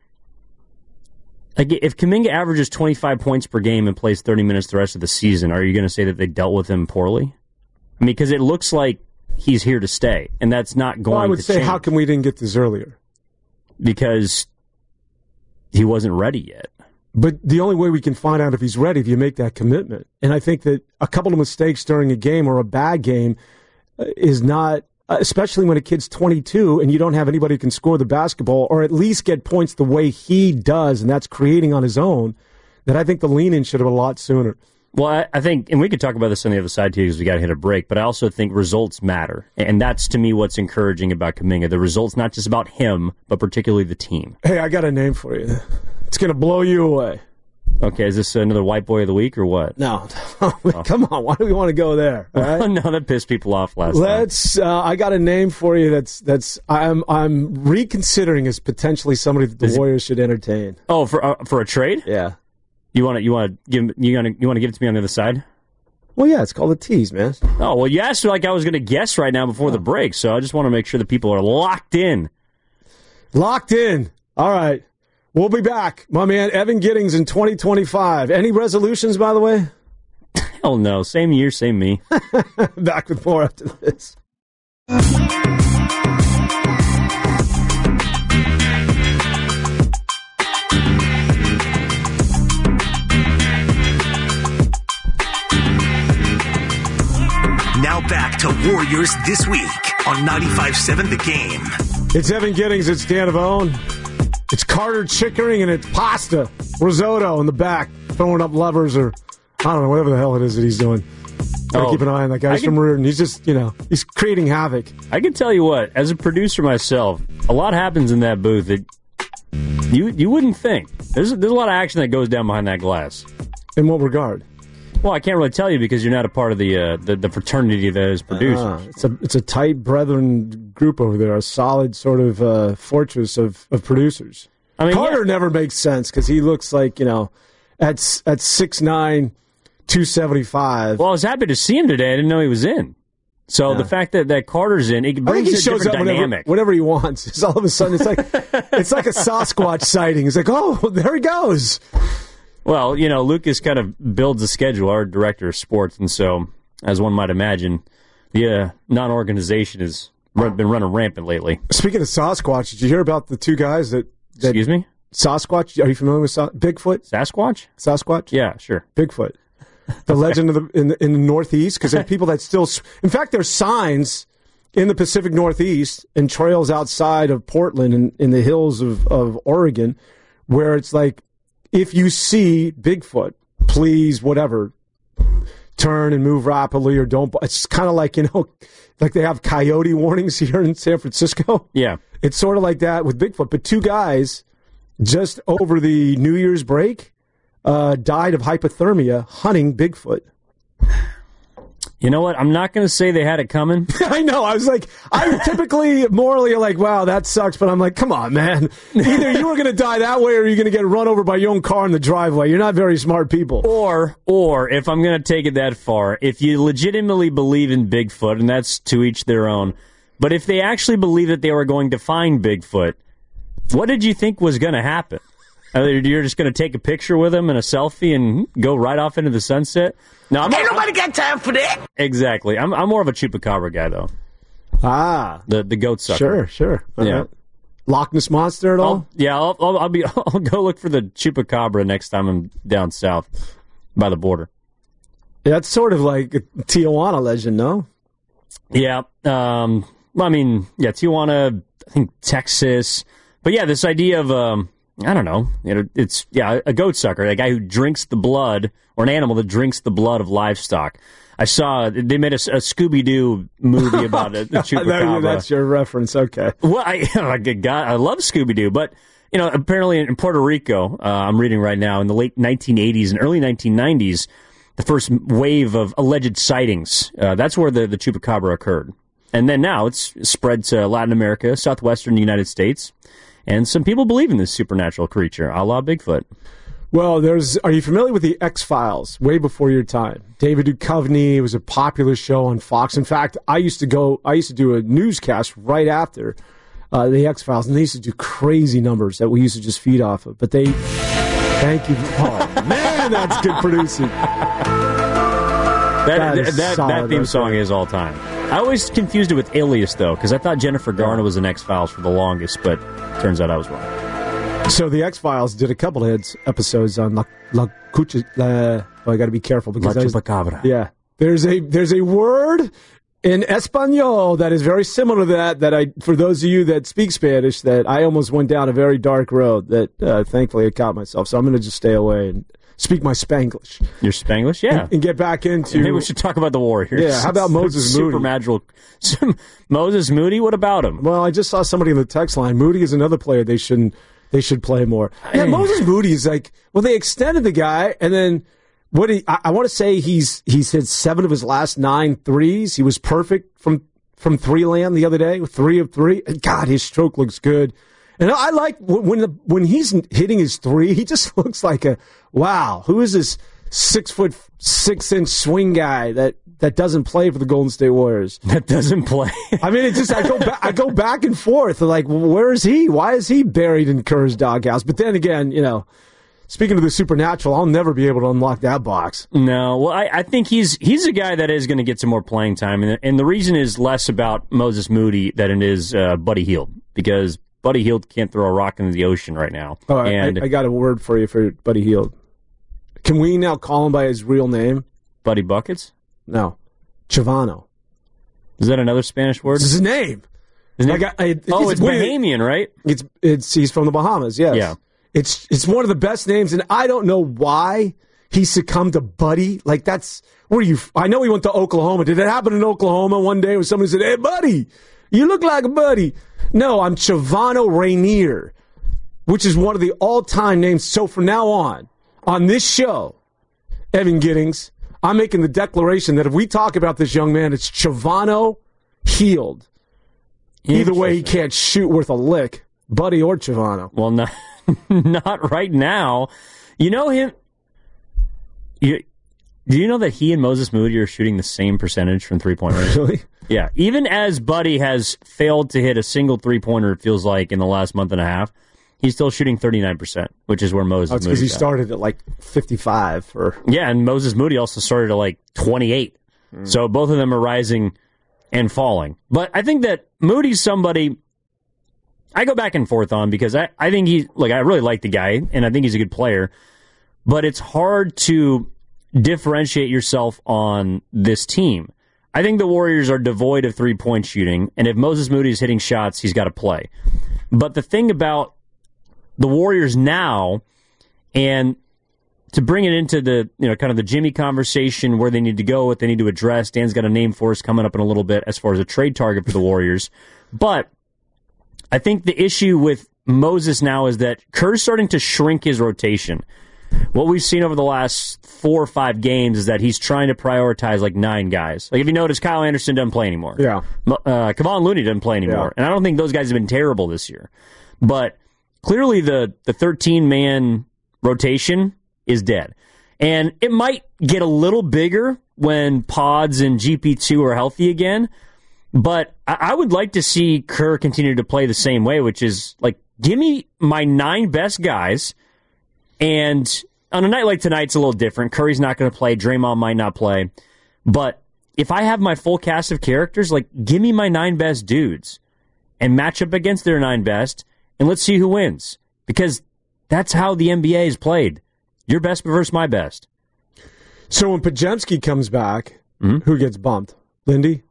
[SPEAKER 3] like if Kuminga averages 25 points per game and plays 30 minutes the rest of the season, are you going to say that they dealt with him poorly? I mean, because it looks like he's here to stay, and that's not going to change.
[SPEAKER 2] I would say, how come we didn't get this earlier?
[SPEAKER 3] Because he wasn't ready yet.
[SPEAKER 2] But the only way we can find out if he's ready if you make that commitment. And I think that a couple of mistakes during a game or a bad game is not, especially when a kid's 22 and you don't have anybody who can score the basketball or at least get points the way he does, and that's creating on his own, that I think the lean-in should have been a lot sooner.
[SPEAKER 3] Well, I think, and we could talk about this on the other side too because we got to hit a break, but I also think results matter. And that's, to me, what's encouraging about Kuminga. The results, not just about him, but particularly the team.
[SPEAKER 2] Hey, I got a name for you. It's going to blow you away.
[SPEAKER 3] Okay, is this another white boy of the week or what?
[SPEAKER 2] No. Come on, why do we want to go there? All right?
[SPEAKER 3] No, that pissed people off last time.
[SPEAKER 2] I got a name for you that's I'm reconsidering as potentially somebody that the Warriors should entertain.
[SPEAKER 3] Oh, for a trade?
[SPEAKER 2] Yeah.
[SPEAKER 3] You want to give it to me on the other side?
[SPEAKER 2] Well, yeah, it's called a tease, man.
[SPEAKER 3] Oh, well, you asked like I was going to guess right now before the break, so I just want to make sure that people are locked in.
[SPEAKER 2] Locked in. All right. We'll be back. My man, Evan Giddings in 2025. Any resolutions, by the way?
[SPEAKER 3] Hell no. Same year, same me.
[SPEAKER 2] Back with more after this.
[SPEAKER 1] Now back to Warriors This Week on 95.7 The Game.
[SPEAKER 2] It's Evan Giddings. It's Dan Avone. It's Carter Chickering, and it's pasta, risotto in the back, throwing up levers or, I don't know, whatever the hell it is that he's doing. Gotta keep an eye on that guy. He's from Reardon. He's just, he's creating havoc.
[SPEAKER 3] I can tell you what, as a producer myself, a lot happens in that booth that you wouldn't think. There's a lot of action that goes down behind that glass.
[SPEAKER 2] In what regard?
[SPEAKER 3] Well, I can't really tell you because you're not a part of the fraternity that is producers.
[SPEAKER 2] It's a tight brethren group over there, a solid sort of fortress of producers. I mean, Carter never makes sense because he looks like, at 6'9", 275.
[SPEAKER 3] Well, I was happy to see him today. I didn't know he was in. So the fact that Carter's in, it brings a different dynamic.
[SPEAKER 2] Whenever he wants. It's all of a sudden, it's like a Sasquatch sighting. It's like, oh, there he goes.
[SPEAKER 3] Well, Lucas kind of builds a schedule, our director of sports, and so, as one might imagine, the non-organization has been running rampant lately. Speaking
[SPEAKER 2] of Sasquatch, did you hear about the two guys that
[SPEAKER 3] Excuse me?
[SPEAKER 2] Sasquatch? Are you familiar with Bigfoot?
[SPEAKER 3] Sasquatch?
[SPEAKER 2] Sasquatch?
[SPEAKER 3] Yeah, sure.
[SPEAKER 2] Bigfoot. The legend of in the Northeast, because there are people that still... In fact, there's signs in the Pacific Northeast and trails outside of Portland and in the hills of Oregon where it's like, if you see Bigfoot, please, whatever, turn and move rapidly or don't. It's kind of like, like they have coyote warnings here in San Francisco.
[SPEAKER 3] Yeah.
[SPEAKER 2] It's sort of like that with Bigfoot. But two guys just over the New Year's break died of hypothermia hunting Bigfoot.
[SPEAKER 3] You know what? I'm not going to say they had it coming.
[SPEAKER 2] I know. I was like, I typically morally like, wow, that sucks. But I'm like, come on, man. Either you were going to die that way or you're going to get run over by your own car in the driveway. You're not very smart people.
[SPEAKER 3] Or if I'm going to take it that far, if you legitimately believe in Bigfoot, and that's to each their own, but if they actually believe that they were going to find Bigfoot, what did you think was going to happen? You're just going to take a picture with him and a selfie and go right off into the sunset? No,
[SPEAKER 1] ain't nobody got time for that.
[SPEAKER 3] Exactly. I'm more of a chupacabra guy, though.
[SPEAKER 2] Ah.
[SPEAKER 3] The goat sucker.
[SPEAKER 2] Sure.
[SPEAKER 3] Yeah.
[SPEAKER 2] Loch Ness Monster at all?
[SPEAKER 3] I'll go look for the chupacabra next time I'm down south by the border.
[SPEAKER 2] Yeah, that's sort of like a Tijuana legend, no?
[SPEAKER 3] Yeah. Tijuana, I think Texas. But yeah, this idea of, I don't know, it's a goat sucker, a guy who drinks the blood, or an animal that drinks the blood of livestock. I saw they made a Scooby-Doo movie about it, the chupacabra.
[SPEAKER 2] That's your reference, okay.
[SPEAKER 3] Well, I love Scooby-Doo, but apparently in Puerto Rico, I'm reading right now, in the late 1980s and early 1990s, the first wave of alleged sightings, that's where the chupacabra occurred. And then now it's spread to Latin America, southwestern United States, and some people believe in this supernatural creature, a la Bigfoot.
[SPEAKER 2] Well, are you familiar with the X-Files? Way before your time. David Duchovny was a popular show on Fox. In fact, I used to do a newscast right after the X-Files, and they used to do crazy numbers that we used to just feed off of. But thank you. Oh, man, that's good producing.
[SPEAKER 3] That theme song is all time. I always confused it with Alias, though, because I thought Jennifer Garner was in X-Files for the longest, but turns out I was wrong.
[SPEAKER 2] So the X-Files did a couple of episodes on I got to be careful because
[SPEAKER 3] chupacabra.
[SPEAKER 2] Yeah, there's a word in Espanol that is very similar to that for those of you that speak Spanish, that I almost went down a very dark road that thankfully I caught myself. So I'm going to just stay away and speak my Spanglish.
[SPEAKER 3] Your Spanglish, yeah,
[SPEAKER 2] and get back into.
[SPEAKER 3] Maybe we should talk about the Warriors.
[SPEAKER 2] Yeah, how about Moses Moody?
[SPEAKER 3] Supernatural. Moses Moody. What about him?
[SPEAKER 2] Well, I just saw somebody in the text line. Moody is another player they should play more. Yeah, Moses Moody is like, well, they extended the guy, and then I want to say he's hit 7 of his last 9 threes. He was perfect from three land the other day, 3 of 3. And God, his stroke looks good. And I like when he's hitting his 3, he just looks like wow, who is this 6'6" swing guy that doesn't play for the Golden State Warriors?
[SPEAKER 3] That doesn't play.
[SPEAKER 2] I mean, I go back and forth. Like, where is he? Why is he buried in Kerr's doghouse? But then again, speaking of the supernatural, I'll never be able to unlock that box.
[SPEAKER 3] No, well, I think he's a guy that is going to get some more playing time, and the reason is less about Moses Moody than it is Buddy Hield, because Buddy Hield can't throw a rock into the ocean right now.
[SPEAKER 2] Oh, I got a word for you for Buddy Hield. Can we now call him by his real name?
[SPEAKER 3] Buddy Buckets?
[SPEAKER 2] No. Chavano.
[SPEAKER 3] Is that another Spanish word?
[SPEAKER 2] This is his name.
[SPEAKER 3] It's Bahamian, right?
[SPEAKER 2] He's from the Bahamas, yes.
[SPEAKER 3] Yeah.
[SPEAKER 2] It's one of the best names, and I don't know why he succumbed to Buddy. Like, I know he went to Oklahoma. Did it happen in Oklahoma one day where somebody said, "Hey, Buddy, you look like a Buddy"? No, I'm Chavano Rainier, which is one of the all-time names. So from now on this show, Evan Giddings, I'm making the declaration that if we talk about this young man, it's Chavano Hield. Either way, he can't shoot worth a lick, Buddy or Chavano.
[SPEAKER 3] Well, not right now. You know him. Do you know that he and Moses Moody are shooting the same percentage from three-point range?
[SPEAKER 2] Really?
[SPEAKER 3] Yeah. Even as Buddy has failed to hit a single three-pointer, it feels like, in the last month and a half, he's still shooting 39%, which is where Moses Moody is.
[SPEAKER 2] Because he started at like 55.
[SPEAKER 3] Yeah, and Moses Moody also started at like 28. So both of them are rising and falling. But I think that Moody's somebody I go back and forth on, because I think I really like the guy, and I think he's a good player. But it's hard to differentiate yourself on this team. I think the Warriors are devoid of three-point shooting, and if Moses Moody is hitting shots, he's got to play. But the thing about the Warriors now, and to bring it into the kind of the Jimmy conversation, where they need to go, what they need to address, Dan's got a name for us coming up in a little bit as far as a trade target for the Warriors. But I think the issue with Moses now is that Kerr's starting to shrink his rotation. What we've seen over the last 4 or 5 games is that he's trying to prioritize like 9 guys. Like, if you notice, Kyle Anderson doesn't play anymore.
[SPEAKER 2] Yeah.
[SPEAKER 3] Kevon Looney doesn't play anymore.
[SPEAKER 2] Yeah.
[SPEAKER 3] And I don't think those guys have been terrible this year. But clearly the 13-man rotation is dead. And it might get a little bigger when Pods and GP2 are healthy again. But I would like to see Kerr continue to play the same way, which is, like, give me my 9 best guys. And on a night like tonight, it's a little different. Curry's not going to play. Draymond might not play. But if I have my full cast of characters, like, give me my 9 best dudes and match up against their 9 best and let's see who wins. Because that's how the NBA is played. Your best versus my best.
[SPEAKER 2] So when Podziemski comes back, who gets bumped? Lindy?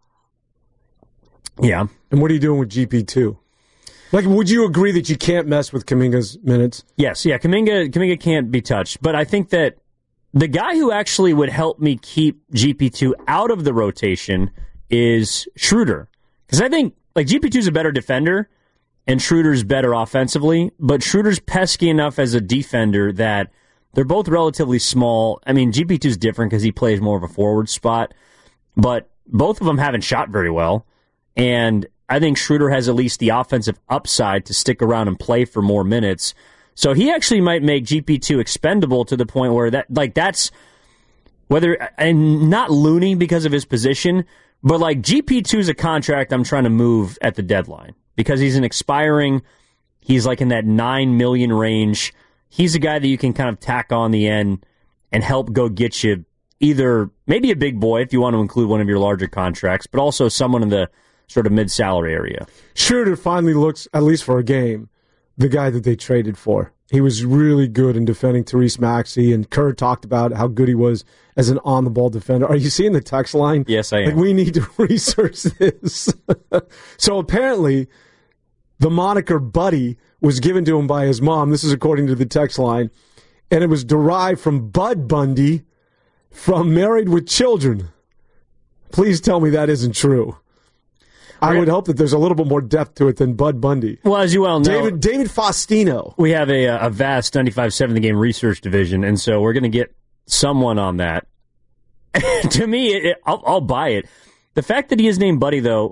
[SPEAKER 3] Yeah.
[SPEAKER 2] And what are you doing with GP2? Like, would you agree that you can't mess with Kuminga's minutes?
[SPEAKER 3] Yes, yeah, Kuminga can't be touched. But I think that the guy who actually would help me keep GP2 out of the rotation is Schroeder. Because I think, like, GP2's a better defender, and Schroeder's better offensively, but Schroeder's pesky enough as a defender that they're both relatively small. I mean, GP2's different because he plays more of a forward spot, but both of them haven't shot very well, and I think Schroeder has at least the offensive upside to stick around and play for more minutes. So he actually might make GP2 expendable to the point where that's whether, and not loony because of his position, but like GP2 is a contract I'm trying to move at the deadline because he's he's like in that $9 million range. He's a guy that you can kind of tack on the end and help go get you either maybe a big boy if you want to include one of your larger contracts, but also someone in the sort of mid-salary area.
[SPEAKER 2] Schroeder finally looks, at least for a game, the guy that they traded for. He was really good in defending Therese Maxey, and Kerr talked about how good he was as an on-the-ball defender. Are you seeing the text line?
[SPEAKER 3] Yes, I am.
[SPEAKER 2] Like, we need to research this. So apparently, the moniker Buddy was given to him by his mom. This is according to the text line. And it was derived from Bud Bundy from Married with Children. Please tell me that isn't true. I would hope that there's a little bit more depth to it than Bud Bundy.
[SPEAKER 3] Well, as you well know,
[SPEAKER 2] David Faustino.
[SPEAKER 3] We have a vast 95.7 The Game research division, and so we're going to get someone on that. To me, I'll buy it. The fact that he is named Buddy, though,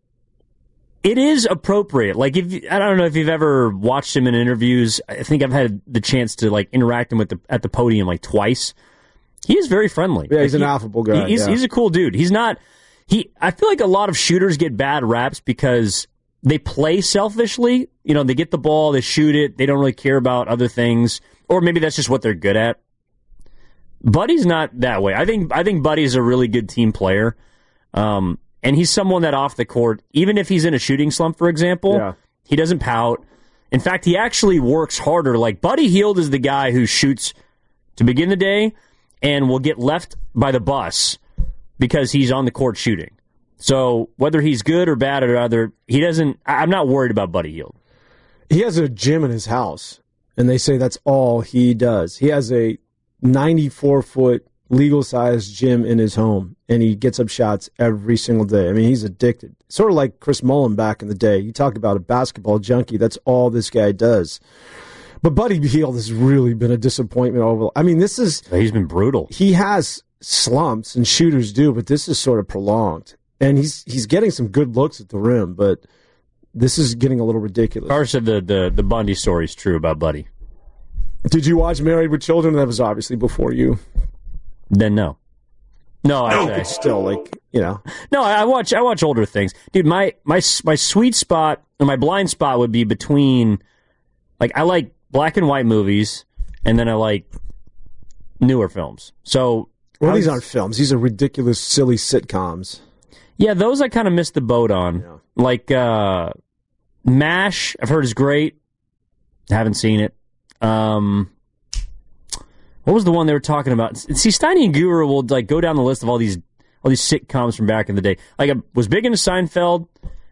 [SPEAKER 3] it is appropriate. Like, I don't know if you've ever watched him in interviews. I think I've had the chance to like interact him at the podium like twice. He is very friendly.
[SPEAKER 2] Yeah, he's an affable guy.
[SPEAKER 3] He's a cool dude. He's not. I feel like a lot of shooters get bad raps because they play selfishly. You know, they get the ball, they shoot it, they don't really care about other things, or maybe that's just what they're good at. Buddy's not that way. I think Buddy's a really good team player, and he's someone that off the court, even if he's in a shooting slump, for example, he doesn't pout. In fact, he actually works harder. Like Buddy Hield is the guy who shoots to begin the day and will get left by the bus because he's on the court shooting. So whether he's good or bad or other, I'm not worried about Buddy Hield.
[SPEAKER 2] He has a gym in his house, and they say that's all he does. He has a 94-foot legal-sized gym in his home, and he gets up shots every single day. I mean, he's addicted. Sort of like Chris Mullin back in the day. You talk about a basketball junkie. That's all this guy does. But Buddy Hield has really been a disappointment. I mean, he's
[SPEAKER 3] been brutal.
[SPEAKER 2] He has slumps, and shooters do, but this is sort of prolonged. And he's getting some good looks at the rim, but this is getting a little ridiculous.
[SPEAKER 3] Carr said the Bundy story is true about Buddy.
[SPEAKER 2] Did you watch Married with Children? That was obviously before you.
[SPEAKER 3] Then no. No, I
[SPEAKER 2] still, like, you know.
[SPEAKER 3] No, I watch older things. Dude, my sweet spot, or my blind spot would be between, like, I like black and white movies, and then I like newer films. So,
[SPEAKER 2] well, these aren't films. These are ridiculous, silly sitcoms.
[SPEAKER 3] Yeah, those I kind of missed the boat on. Yeah. Like MASH, I've heard is great. Haven't seen it. What was the one they were talking about? See, Steiny and Guru will like go down the list of all these sitcoms from back in the day. Like I was big into Seinfeld.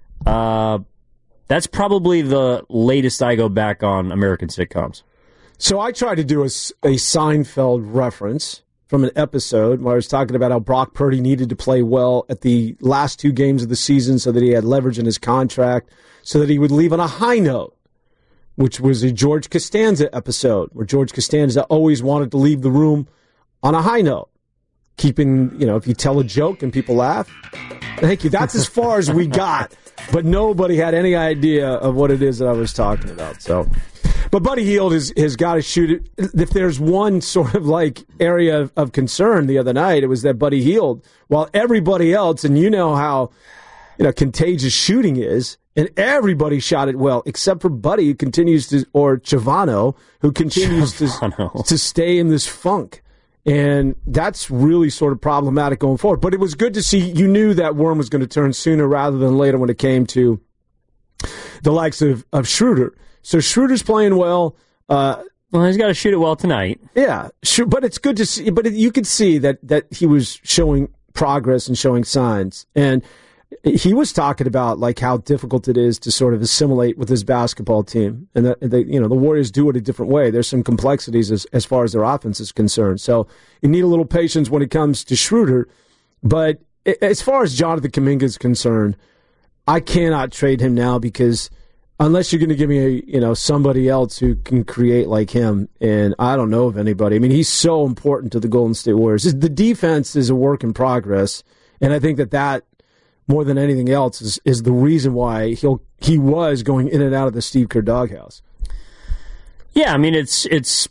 [SPEAKER 3] That's probably the latest I go back on American sitcoms.
[SPEAKER 2] So I tried to do a Seinfeld reference from an episode where I was talking about how Brock Purdy needed to play well at the last two games of the season so that he had leverage in his contract so that he would leave on a high note, which was a George Costanza episode where George Costanza always wanted to leave the room on a high note, keeping, if you tell a joke and people laugh. Thank you. That's as far as we got, but nobody had any idea of what it is that I was talking about. So, but Buddy Hield has got to shoot it. If there's one sort of like area of concern the other night, it was that Buddy Hield, while everybody else, and you know how contagious shooting is, and everybody shot it well, except for Buddy, who continues to, or Chavano, who continues to stay in this funk. And that's really sort of problematic going forward. But it was good to see, you knew that worm was going to turn sooner rather than later when it came to the likes of Schroeder. So Schroeder's playing well.
[SPEAKER 3] Well, he's got to shoot it well tonight.
[SPEAKER 2] Yeah, sure, but it's good to see. But you could see that he was showing progress and showing signs. And he was talking about like how difficult it is to sort of assimilate with his basketball team, and that the Warriors do it a different way. There's some complexities as far as their offense is concerned. So you need a little patience when it comes to Schroeder. But as far as Jonathan Kuminga is concerned, I cannot trade him now because unless you're going to give me somebody else who can create like him, and I don't know of anybody. I mean, he's so important to the Golden State Warriors. The defense is a work in progress, and I think that more than anything else is the reason why he was going in and out of the Steve Kerr doghouse.
[SPEAKER 3] Yeah, I mean it's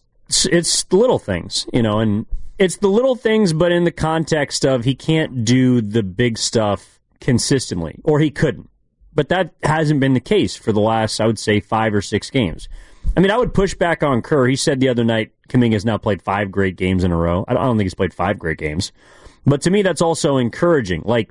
[SPEAKER 3] the little things, and it's the little things, but in the context of he can't do the big stuff consistently, or he couldn't. But that hasn't been the case for the last, I would say, 5 or 6 games. I mean, I would push back on Kerr. He said the other night Kuminga has now played 5 great games in a row. I don't think he's played 5 great games. But to me, that's also encouraging. Like,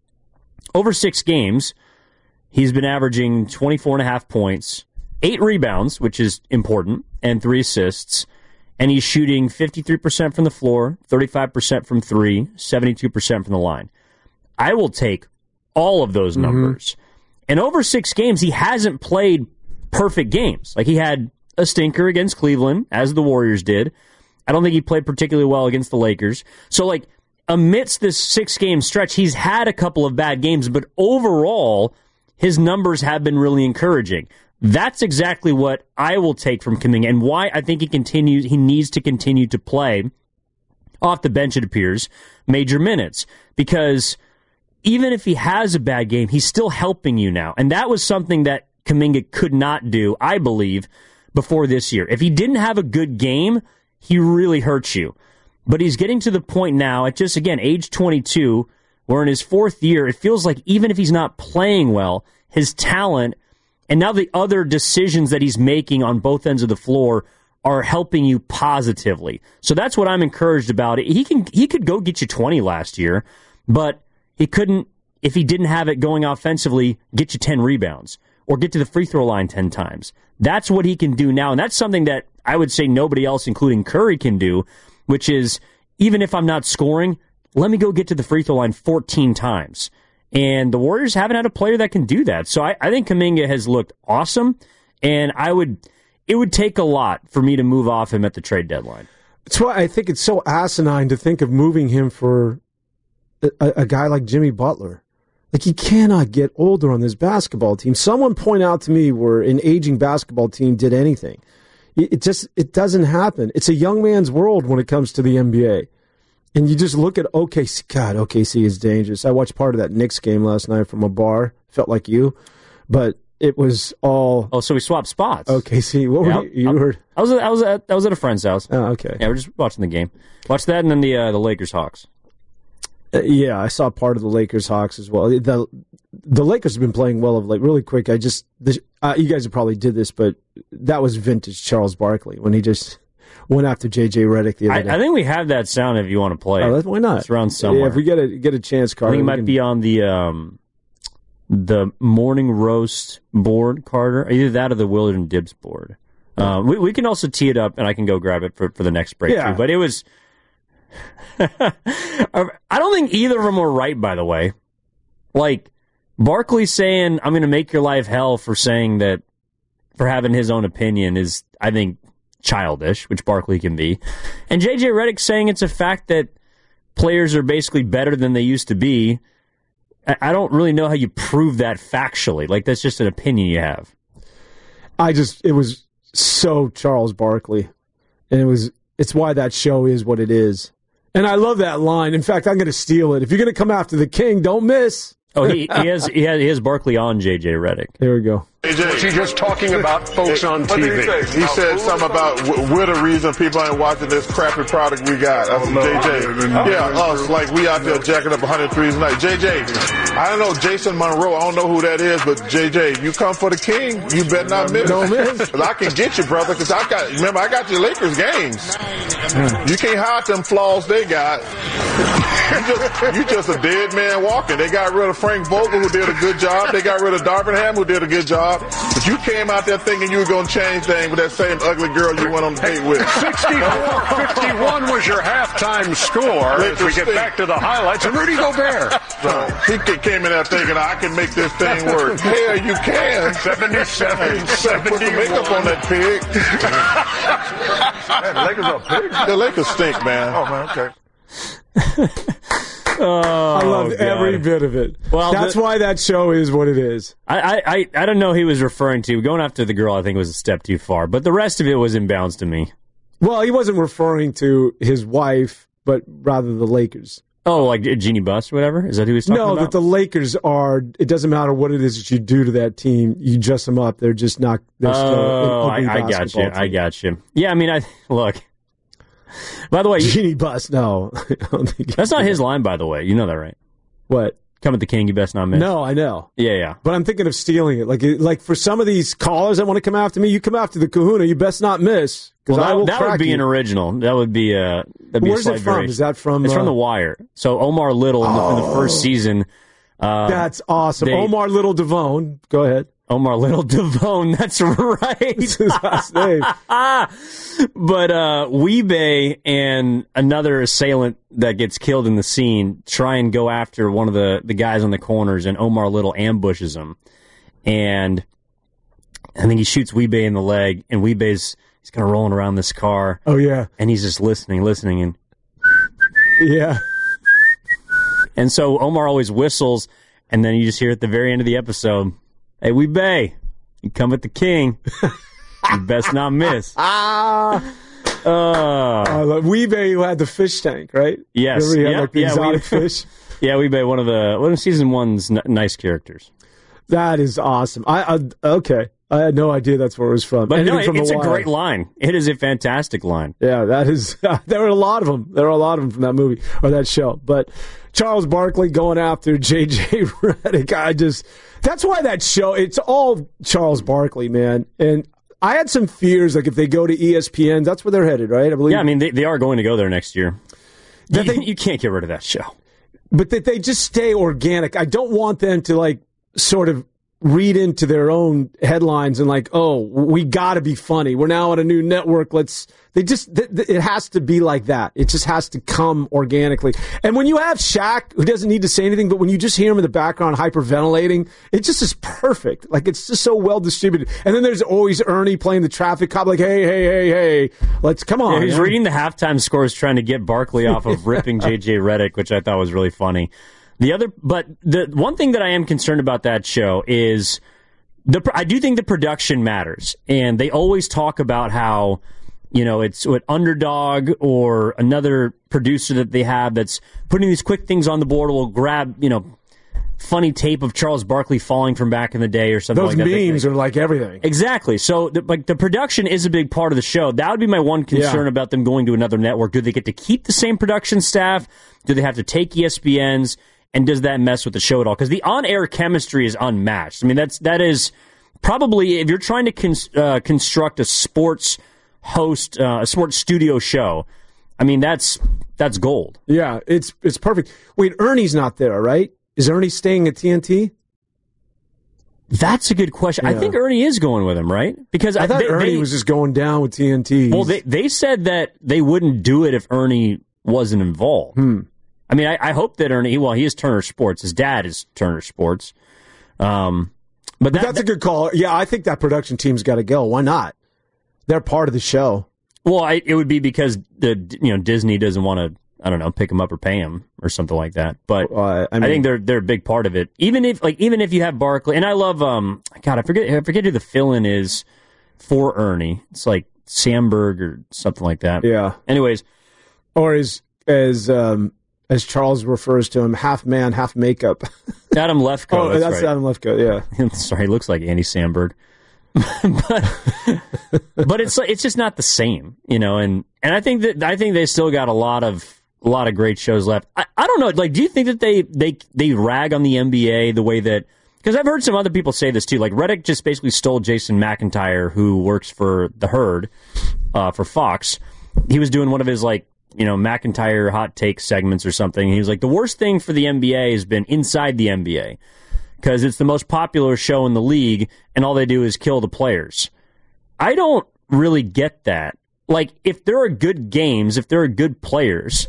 [SPEAKER 3] over 6 games, he's been averaging 24.5 points, 8 rebounds, which is important, and 3 assists. And he's shooting 53% from the floor, 35% from 3, 72% from the line. I will take all of those numbers. And over 6 games, he hasn't played perfect games. Like, he had a stinker against Cleveland, as the Warriors did. I don't think he played particularly well against the Lakers. So, like, amidst this 6-game stretch, he's had a couple of bad games, but overall, his numbers have been really encouraging. That's exactly what I will take from Kuminga, and why I think he needs to continue to play off the bench, it appears, major minutes. Because even if he has a bad game, he's still helping you now. And that was something that Kuminga could not do, I believe, before this year. If he didn't have a good game, he really hurts you. But he's getting to the point now, at just, again, age 22, where in his 4th year, it feels like even if he's not playing well, his talent and now the other decisions that he's making on both ends of the floor are helping you positively. So that's what I'm encouraged about. He could go get you 20 last year, but he couldn't, if he didn't have it going offensively, get you 10 rebounds or get to the free throw line 10 times. That's what he can do now, and that's something that I would say nobody else, including Curry, can do, which is, even if I'm not scoring, let me go get to the free throw line 14 times. And the Warriors haven't had a player that can do that. So I think Kuminga has looked awesome, and it would take a lot for me to move off him at the trade deadline.
[SPEAKER 2] That's why I think it's so asinine to think of moving him for a guy like Jimmy Butler. Like, he cannot get older on this basketball team. Someone point out to me where an aging basketball team did anything. It doesn't happen. It's a young man's world when it comes to the NBA. And you just look at OKC. God, OKC is dangerous. I watched part of that Knicks game last night from a bar. Felt like you. But it was all...
[SPEAKER 3] Oh, so we swapped spots.
[SPEAKER 2] OKC. What were you heard?
[SPEAKER 3] I was at a friend's house.
[SPEAKER 2] Oh, okay.
[SPEAKER 3] Yeah, we're just watching the game. Watch that and then the Lakers-Hawks.
[SPEAKER 2] Yeah, I saw part of the Lakers-Hawks as well. The Lakers have been playing well of late. Really quick, you guys have probably did this, but that was vintage Charles Barkley when he just went after J.J. Redick the other day.
[SPEAKER 3] I think we have that sound if you want to play it.
[SPEAKER 2] Why not?
[SPEAKER 3] It's around somewhere.
[SPEAKER 2] Yeah, if we get a chance, Carter.
[SPEAKER 3] I think it might be on the Morning Roast board, Carter. Either that or the Willard and Dibbs board. We can also tee it up, and I can go grab it for the next break, too. But it was... I don't think either of them were right, by the way. Like, Barkley saying, I'm going to make your life hell for having his own opinion is, I think, childish, which Barkley can be. And J.J. Redick saying it's a fact that players are basically better than they used to be. I don't really know how you prove that factually. Like, that's just an opinion you have.
[SPEAKER 2] It was so Charles Barkley. And it's why that show is what it is. And I love that line. In fact, I'm going to steal it. If you're going to come after the king, don't miss.
[SPEAKER 3] Oh, he has Barkley on J.J. Redick.
[SPEAKER 2] There we go.
[SPEAKER 7] Was he just talking about folks on TV?
[SPEAKER 8] He said something about we're the reason people ain't watching this crappy product we got. That's JJ. Yeah, us. Like, we out there jacking up 100 threes a night. JJ, I don't know Jason Monroe. I don't know who that is, but JJ, you come for the king, you better not miss.
[SPEAKER 2] Don't miss.
[SPEAKER 8] Because I can get you, brother, because I got your Lakers games. You can't hide them flaws they got. You just a dead man walking. They got rid of Frank Vogel, who did a good job. They got rid of Darvin Ham, who did a good job. But But you came out there thinking you were going to change things with that same ugly girl you went on the date with.
[SPEAKER 7] 64-51 was your halftime score. As we get back to the highlights, and Rudy Gobert.
[SPEAKER 8] He came in there thinking, I can make this thing work. Hell, you can.
[SPEAKER 7] 77-71.
[SPEAKER 8] Put the makeup on that pig.
[SPEAKER 9] Man, the Lakers are pigs.
[SPEAKER 8] The Lakers stink, man.
[SPEAKER 9] Oh, man, okay.
[SPEAKER 2] I loved every bit of it.
[SPEAKER 3] Well,
[SPEAKER 2] that's why that show is what it is.
[SPEAKER 3] I don't know who he was referring to. Going after the girl, I think, was a step too far. But the rest of it was imbalanced to me.
[SPEAKER 2] Well, he wasn't referring to his wife, but rather the Lakers.
[SPEAKER 3] Oh, like Jeannie Buss or whatever? Is that who he's talking about?
[SPEAKER 2] No, that the Lakers are, it doesn't matter what it is that you do to that team, you dress them up. They're just not, they're still an ugly
[SPEAKER 3] got you.
[SPEAKER 2] team.
[SPEAKER 3] I got you. Yeah, I mean, look. By the way,
[SPEAKER 2] Jeannie Buss, no. I don't think
[SPEAKER 3] that's not his line, by the way. You know that, right?
[SPEAKER 2] What?
[SPEAKER 3] Come at the king, you best not miss.
[SPEAKER 2] No, I know.
[SPEAKER 3] Yeah.
[SPEAKER 2] But I'm thinking of stealing it. Like for some of these callers that want to come after me, you come after the kahuna, you best not miss.
[SPEAKER 3] Well, that would be an original. That would be
[SPEAKER 2] Where's it from? Is that from?
[SPEAKER 3] It's from The Wire. So Omar Little in the first season.
[SPEAKER 2] That's awesome. Omar Little Devone. Go ahead.
[SPEAKER 3] Omar Little Devone. That's right.
[SPEAKER 2] That's his last name.
[SPEAKER 3] But Weebay and another assailant that gets killed in the scene try and go after one of the guys on the corners, and Omar Little ambushes him. And I think he shoots Weebay in the leg, and he's kind of rolling around this car.
[SPEAKER 2] Oh, yeah.
[SPEAKER 3] And he's just listening, and...
[SPEAKER 2] Yeah.
[SPEAKER 3] And so Omar always whistles, and then you just hear at the very end of the episode, "Hey, Weebay, you come with the king. You best not miss."
[SPEAKER 2] Weebay, who had the fish tank, right?
[SPEAKER 3] Yes.
[SPEAKER 2] Remember he had the exotic fish?
[SPEAKER 3] Yeah, Weebay, one of season one's nice characters.
[SPEAKER 2] That is awesome. Okay. I had no idea that's where it was from.
[SPEAKER 3] But no, it's a great line. It is a fantastic line.
[SPEAKER 2] Yeah, that is. There were a lot of them. There were a lot of them from that movie or that show. But Charles Barkley going after J.J. Redick, that's why that show, it's all Charles Barkley, man. And I had some fears, like if they go to ESPN, that's where they're headed, right? I believe.
[SPEAKER 3] Yeah, I mean, they are going to go there next year. You can't get rid of that show.
[SPEAKER 2] But that they just stay organic. I don't want them to, sort of read into their own headlines and we got to be funny. We're now on a new network. It has to be like that. It just has to come organically. And when you have Shaq, who doesn't need to say anything, but when you just hear him in the background hyperventilating, it just is perfect. It's just so well distributed. And then there's always Ernie playing the traffic cop, hey, let's come on.
[SPEAKER 3] Yeah, he's reading the halftime scores trying to get Barkley off of ripping J.J. Redick, which I thought was really funny. The one thing that I am concerned about that show is I do think the production matters, and they always talk about how, it's what Underdog or another producer that they have that's putting these quick things on the board will grab, funny tape of Charles Barkley falling from back in the day or something like that.
[SPEAKER 2] Those memes are like everything.
[SPEAKER 3] Exactly. So the production is a big part of the show. That would be my one concern about them going to another network. Do they get to keep the same production staff? Do they have to take ESPN's? And does that mess with the show at all? Because the on-air chemistry is unmatched. I mean, that is probably, if you're trying to construct a sports host, a sports studio show, I mean, that's gold.
[SPEAKER 2] Yeah, it's perfect. Wait, Ernie's not there, right? Is Ernie staying at TNT?
[SPEAKER 3] That's a good question. Yeah. I think Ernie is going with him, right? Because
[SPEAKER 2] I thought Ernie was just going down with TNT.
[SPEAKER 3] Well, they said that they wouldn't do it if Ernie wasn't involved. I mean, I hope that Ernie, he is Turner Sports. His dad is Turner Sports. But
[SPEAKER 2] that's a good call. Yeah, I think that production team's got to go. Why not? They're part of the show.
[SPEAKER 3] Well, it would be because Disney doesn't want to, I don't know, pick them up or pay them or something like that. But I think they're a big part of it. Even if you have Barkley, and I love I forget who the fill-in is for Ernie. It's like Sandberg or something like that.
[SPEAKER 2] Yeah.
[SPEAKER 3] Anyways,
[SPEAKER 2] or as Charles refers to him, half man, half makeup.
[SPEAKER 3] Adam Lefkoe.
[SPEAKER 2] Oh, that's
[SPEAKER 3] right.
[SPEAKER 2] Adam Lefkoe. Yeah.
[SPEAKER 3] Sorry, he looks like Andy Samberg. but it's just not the same, And I think they still got a lot of great shows left. I don't know. Do you think that they rag on the NBA the way that? Because I've heard some other people say this too. Like Redick just basically stole Jason McIntyre, who works for The Herd, for Fox. He was doing one of his McIntyre hot take segments or something. He was like, the worst thing for the NBA has been inside the NBA. because it's the most popular show in the league, and all they do is kill the players. I don't really get that. Like, if there are good games, if there are good players,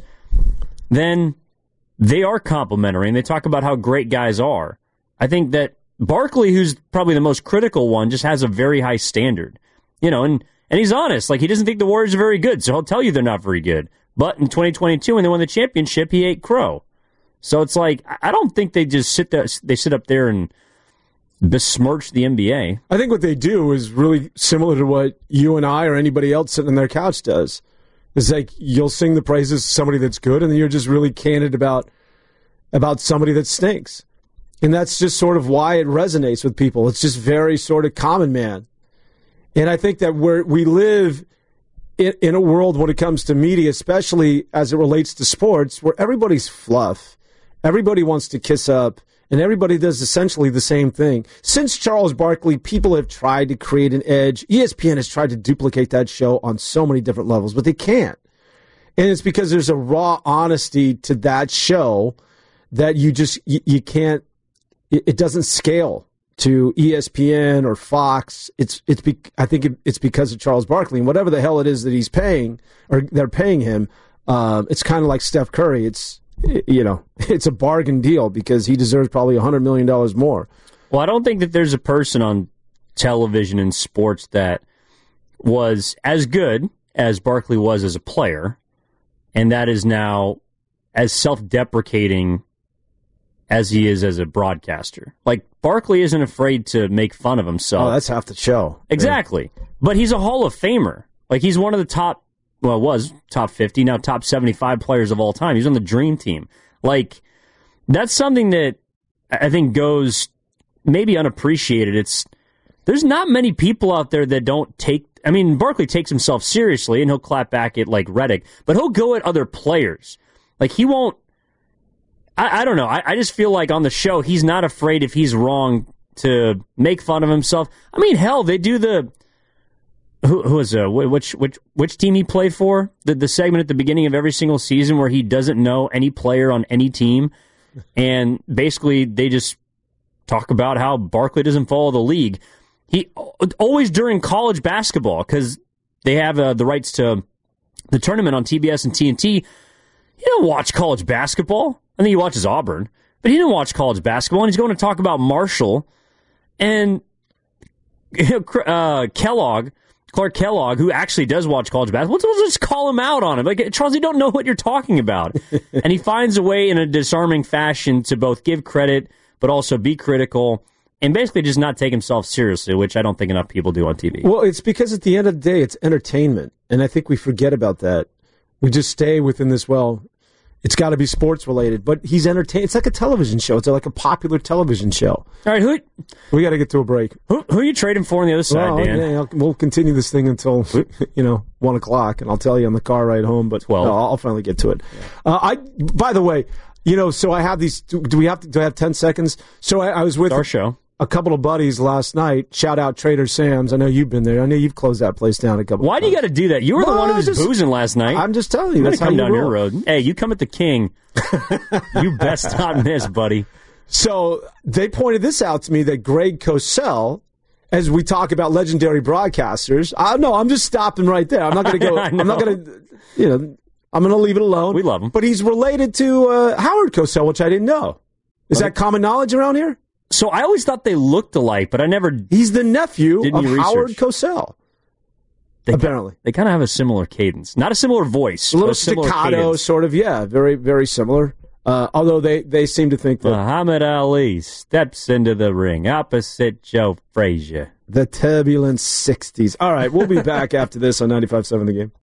[SPEAKER 3] then they are complimentary, and they talk about how great guys are. I think that Barkley, who's probably the most critical one, just has a very high standard. And he's honest. Like, he doesn't think the Warriors are very good, so he'll tell you they're not very good. But in 2022, when they won the championship, he ate crow. So it's like, I don't think they just sit up there and besmirch the NBA.
[SPEAKER 2] I think what they do is really similar to what you and I or anybody else sitting on their couch does. It's like, you'll sing the praises of somebody that's good, and then you're just really candid about somebody that stinks. And that's just sort of why it resonates with people. It's just very sort of common man. And I think that we live in a world when it comes to media, especially as it relates to sports, where everybody's fluff. Everybody wants to kiss up, and everybody does essentially the same thing. Since Charles Barkley, people have tried to create an edge. ESPN has tried to duplicate that show on so many different levels, but they can't. And it's because there's a raw honesty to that show that you can't, it doesn't scale to ESPN or Fox. I think it's because of Charles Barkley, and whatever the hell it is that he's paying, or they're paying him, it's kind of like Steph Curry. It's a bargain deal because he deserves probably $100 million more.
[SPEAKER 3] Well, I don't think that there's a person on television in sports that was as good as Barkley was as a player, and that is now as self-deprecating as he is as a broadcaster. Like, Barkley isn't afraid to make fun of himself.
[SPEAKER 2] Oh, that's half the show.
[SPEAKER 3] Exactly. Yeah. But he's a Hall of Famer. Like, he's one of the was top 50, now top 75 players of all time. He's on the Dream Team. Like, that's something that I think goes maybe unappreciated. There's not many people out there that don't take... I mean, Barkley takes himself seriously, and he'll clap back at, like, Redick, but he'll go at other players. Like, he won't... I don't know. I just feel like on the show, he's not afraid if he's wrong to make fun of himself. I mean, hell, they do the... Who is which team he played for? The segment at the beginning of every single season where he doesn't know any player on any team, and basically they just talk about how Barkley doesn't follow the league. He always during college basketball, because they have the rights to the tournament on TBS and TNT. He don't watch college basketball. I think he watches Auburn, but he didn't watch college basketball. And he's going to talk about Marshall and Clark Kellogg, who actually does watch college basketball. We'll just call him out on it. Like, Charles, you don't know what you're talking about. And he finds a way in a disarming fashion to both give credit, but also be critical, and basically just not take himself seriously, which I don't think enough people do on TV.
[SPEAKER 2] Well, it's because at the end of the day, it's entertainment. And I think we forget about that. We just stay within this, it's got to be sports related, but he's entertained. It's like a television show. It's like a popular television show.
[SPEAKER 3] All right,
[SPEAKER 2] we got to get to a break.
[SPEAKER 3] Who are you trading for on the other side, Dan?
[SPEAKER 2] Yeah, we'll continue this thing until 1 o'clock, and I'll tell you on the car ride home. But
[SPEAKER 3] 12.
[SPEAKER 2] I'll finally get to it. Yeah. By the way, so I have these. Do I have 10 seconds? So I was with
[SPEAKER 3] our show.
[SPEAKER 2] A couple of buddies last night. Shout out Trader Sam's. I know you've been there. I know you've closed that place down a couple.
[SPEAKER 3] Why do you got to do that? You were the one who was boozing last night.
[SPEAKER 2] I'm just telling you. That's how
[SPEAKER 3] come
[SPEAKER 2] you
[SPEAKER 3] down
[SPEAKER 2] roll.
[SPEAKER 3] Your road. Hey, you come at the king. You best not miss, buddy.
[SPEAKER 2] So they pointed this out to me that Greg Cosell, as we talk about legendary broadcasters, I'm just stopping right there. I'm not going to go. I'm not going to. I'm going to leave it alone.
[SPEAKER 3] We love him.
[SPEAKER 2] But he's related to Howard Cosell, which I didn't know. Is that common knowledge around here?
[SPEAKER 3] So I always thought they looked alike, but I never...
[SPEAKER 2] He's the nephew of Howard Cosell, apparently.
[SPEAKER 3] They kind of have a similar cadence. Not a similar voice.
[SPEAKER 2] A little staccato, sort of, yeah. Very, very similar. Although they seem to think that...
[SPEAKER 3] Muhammad Ali steps into the ring opposite Joe Frazier.
[SPEAKER 2] The turbulent 60s. All right, we'll be back after this on 95.7 The Game.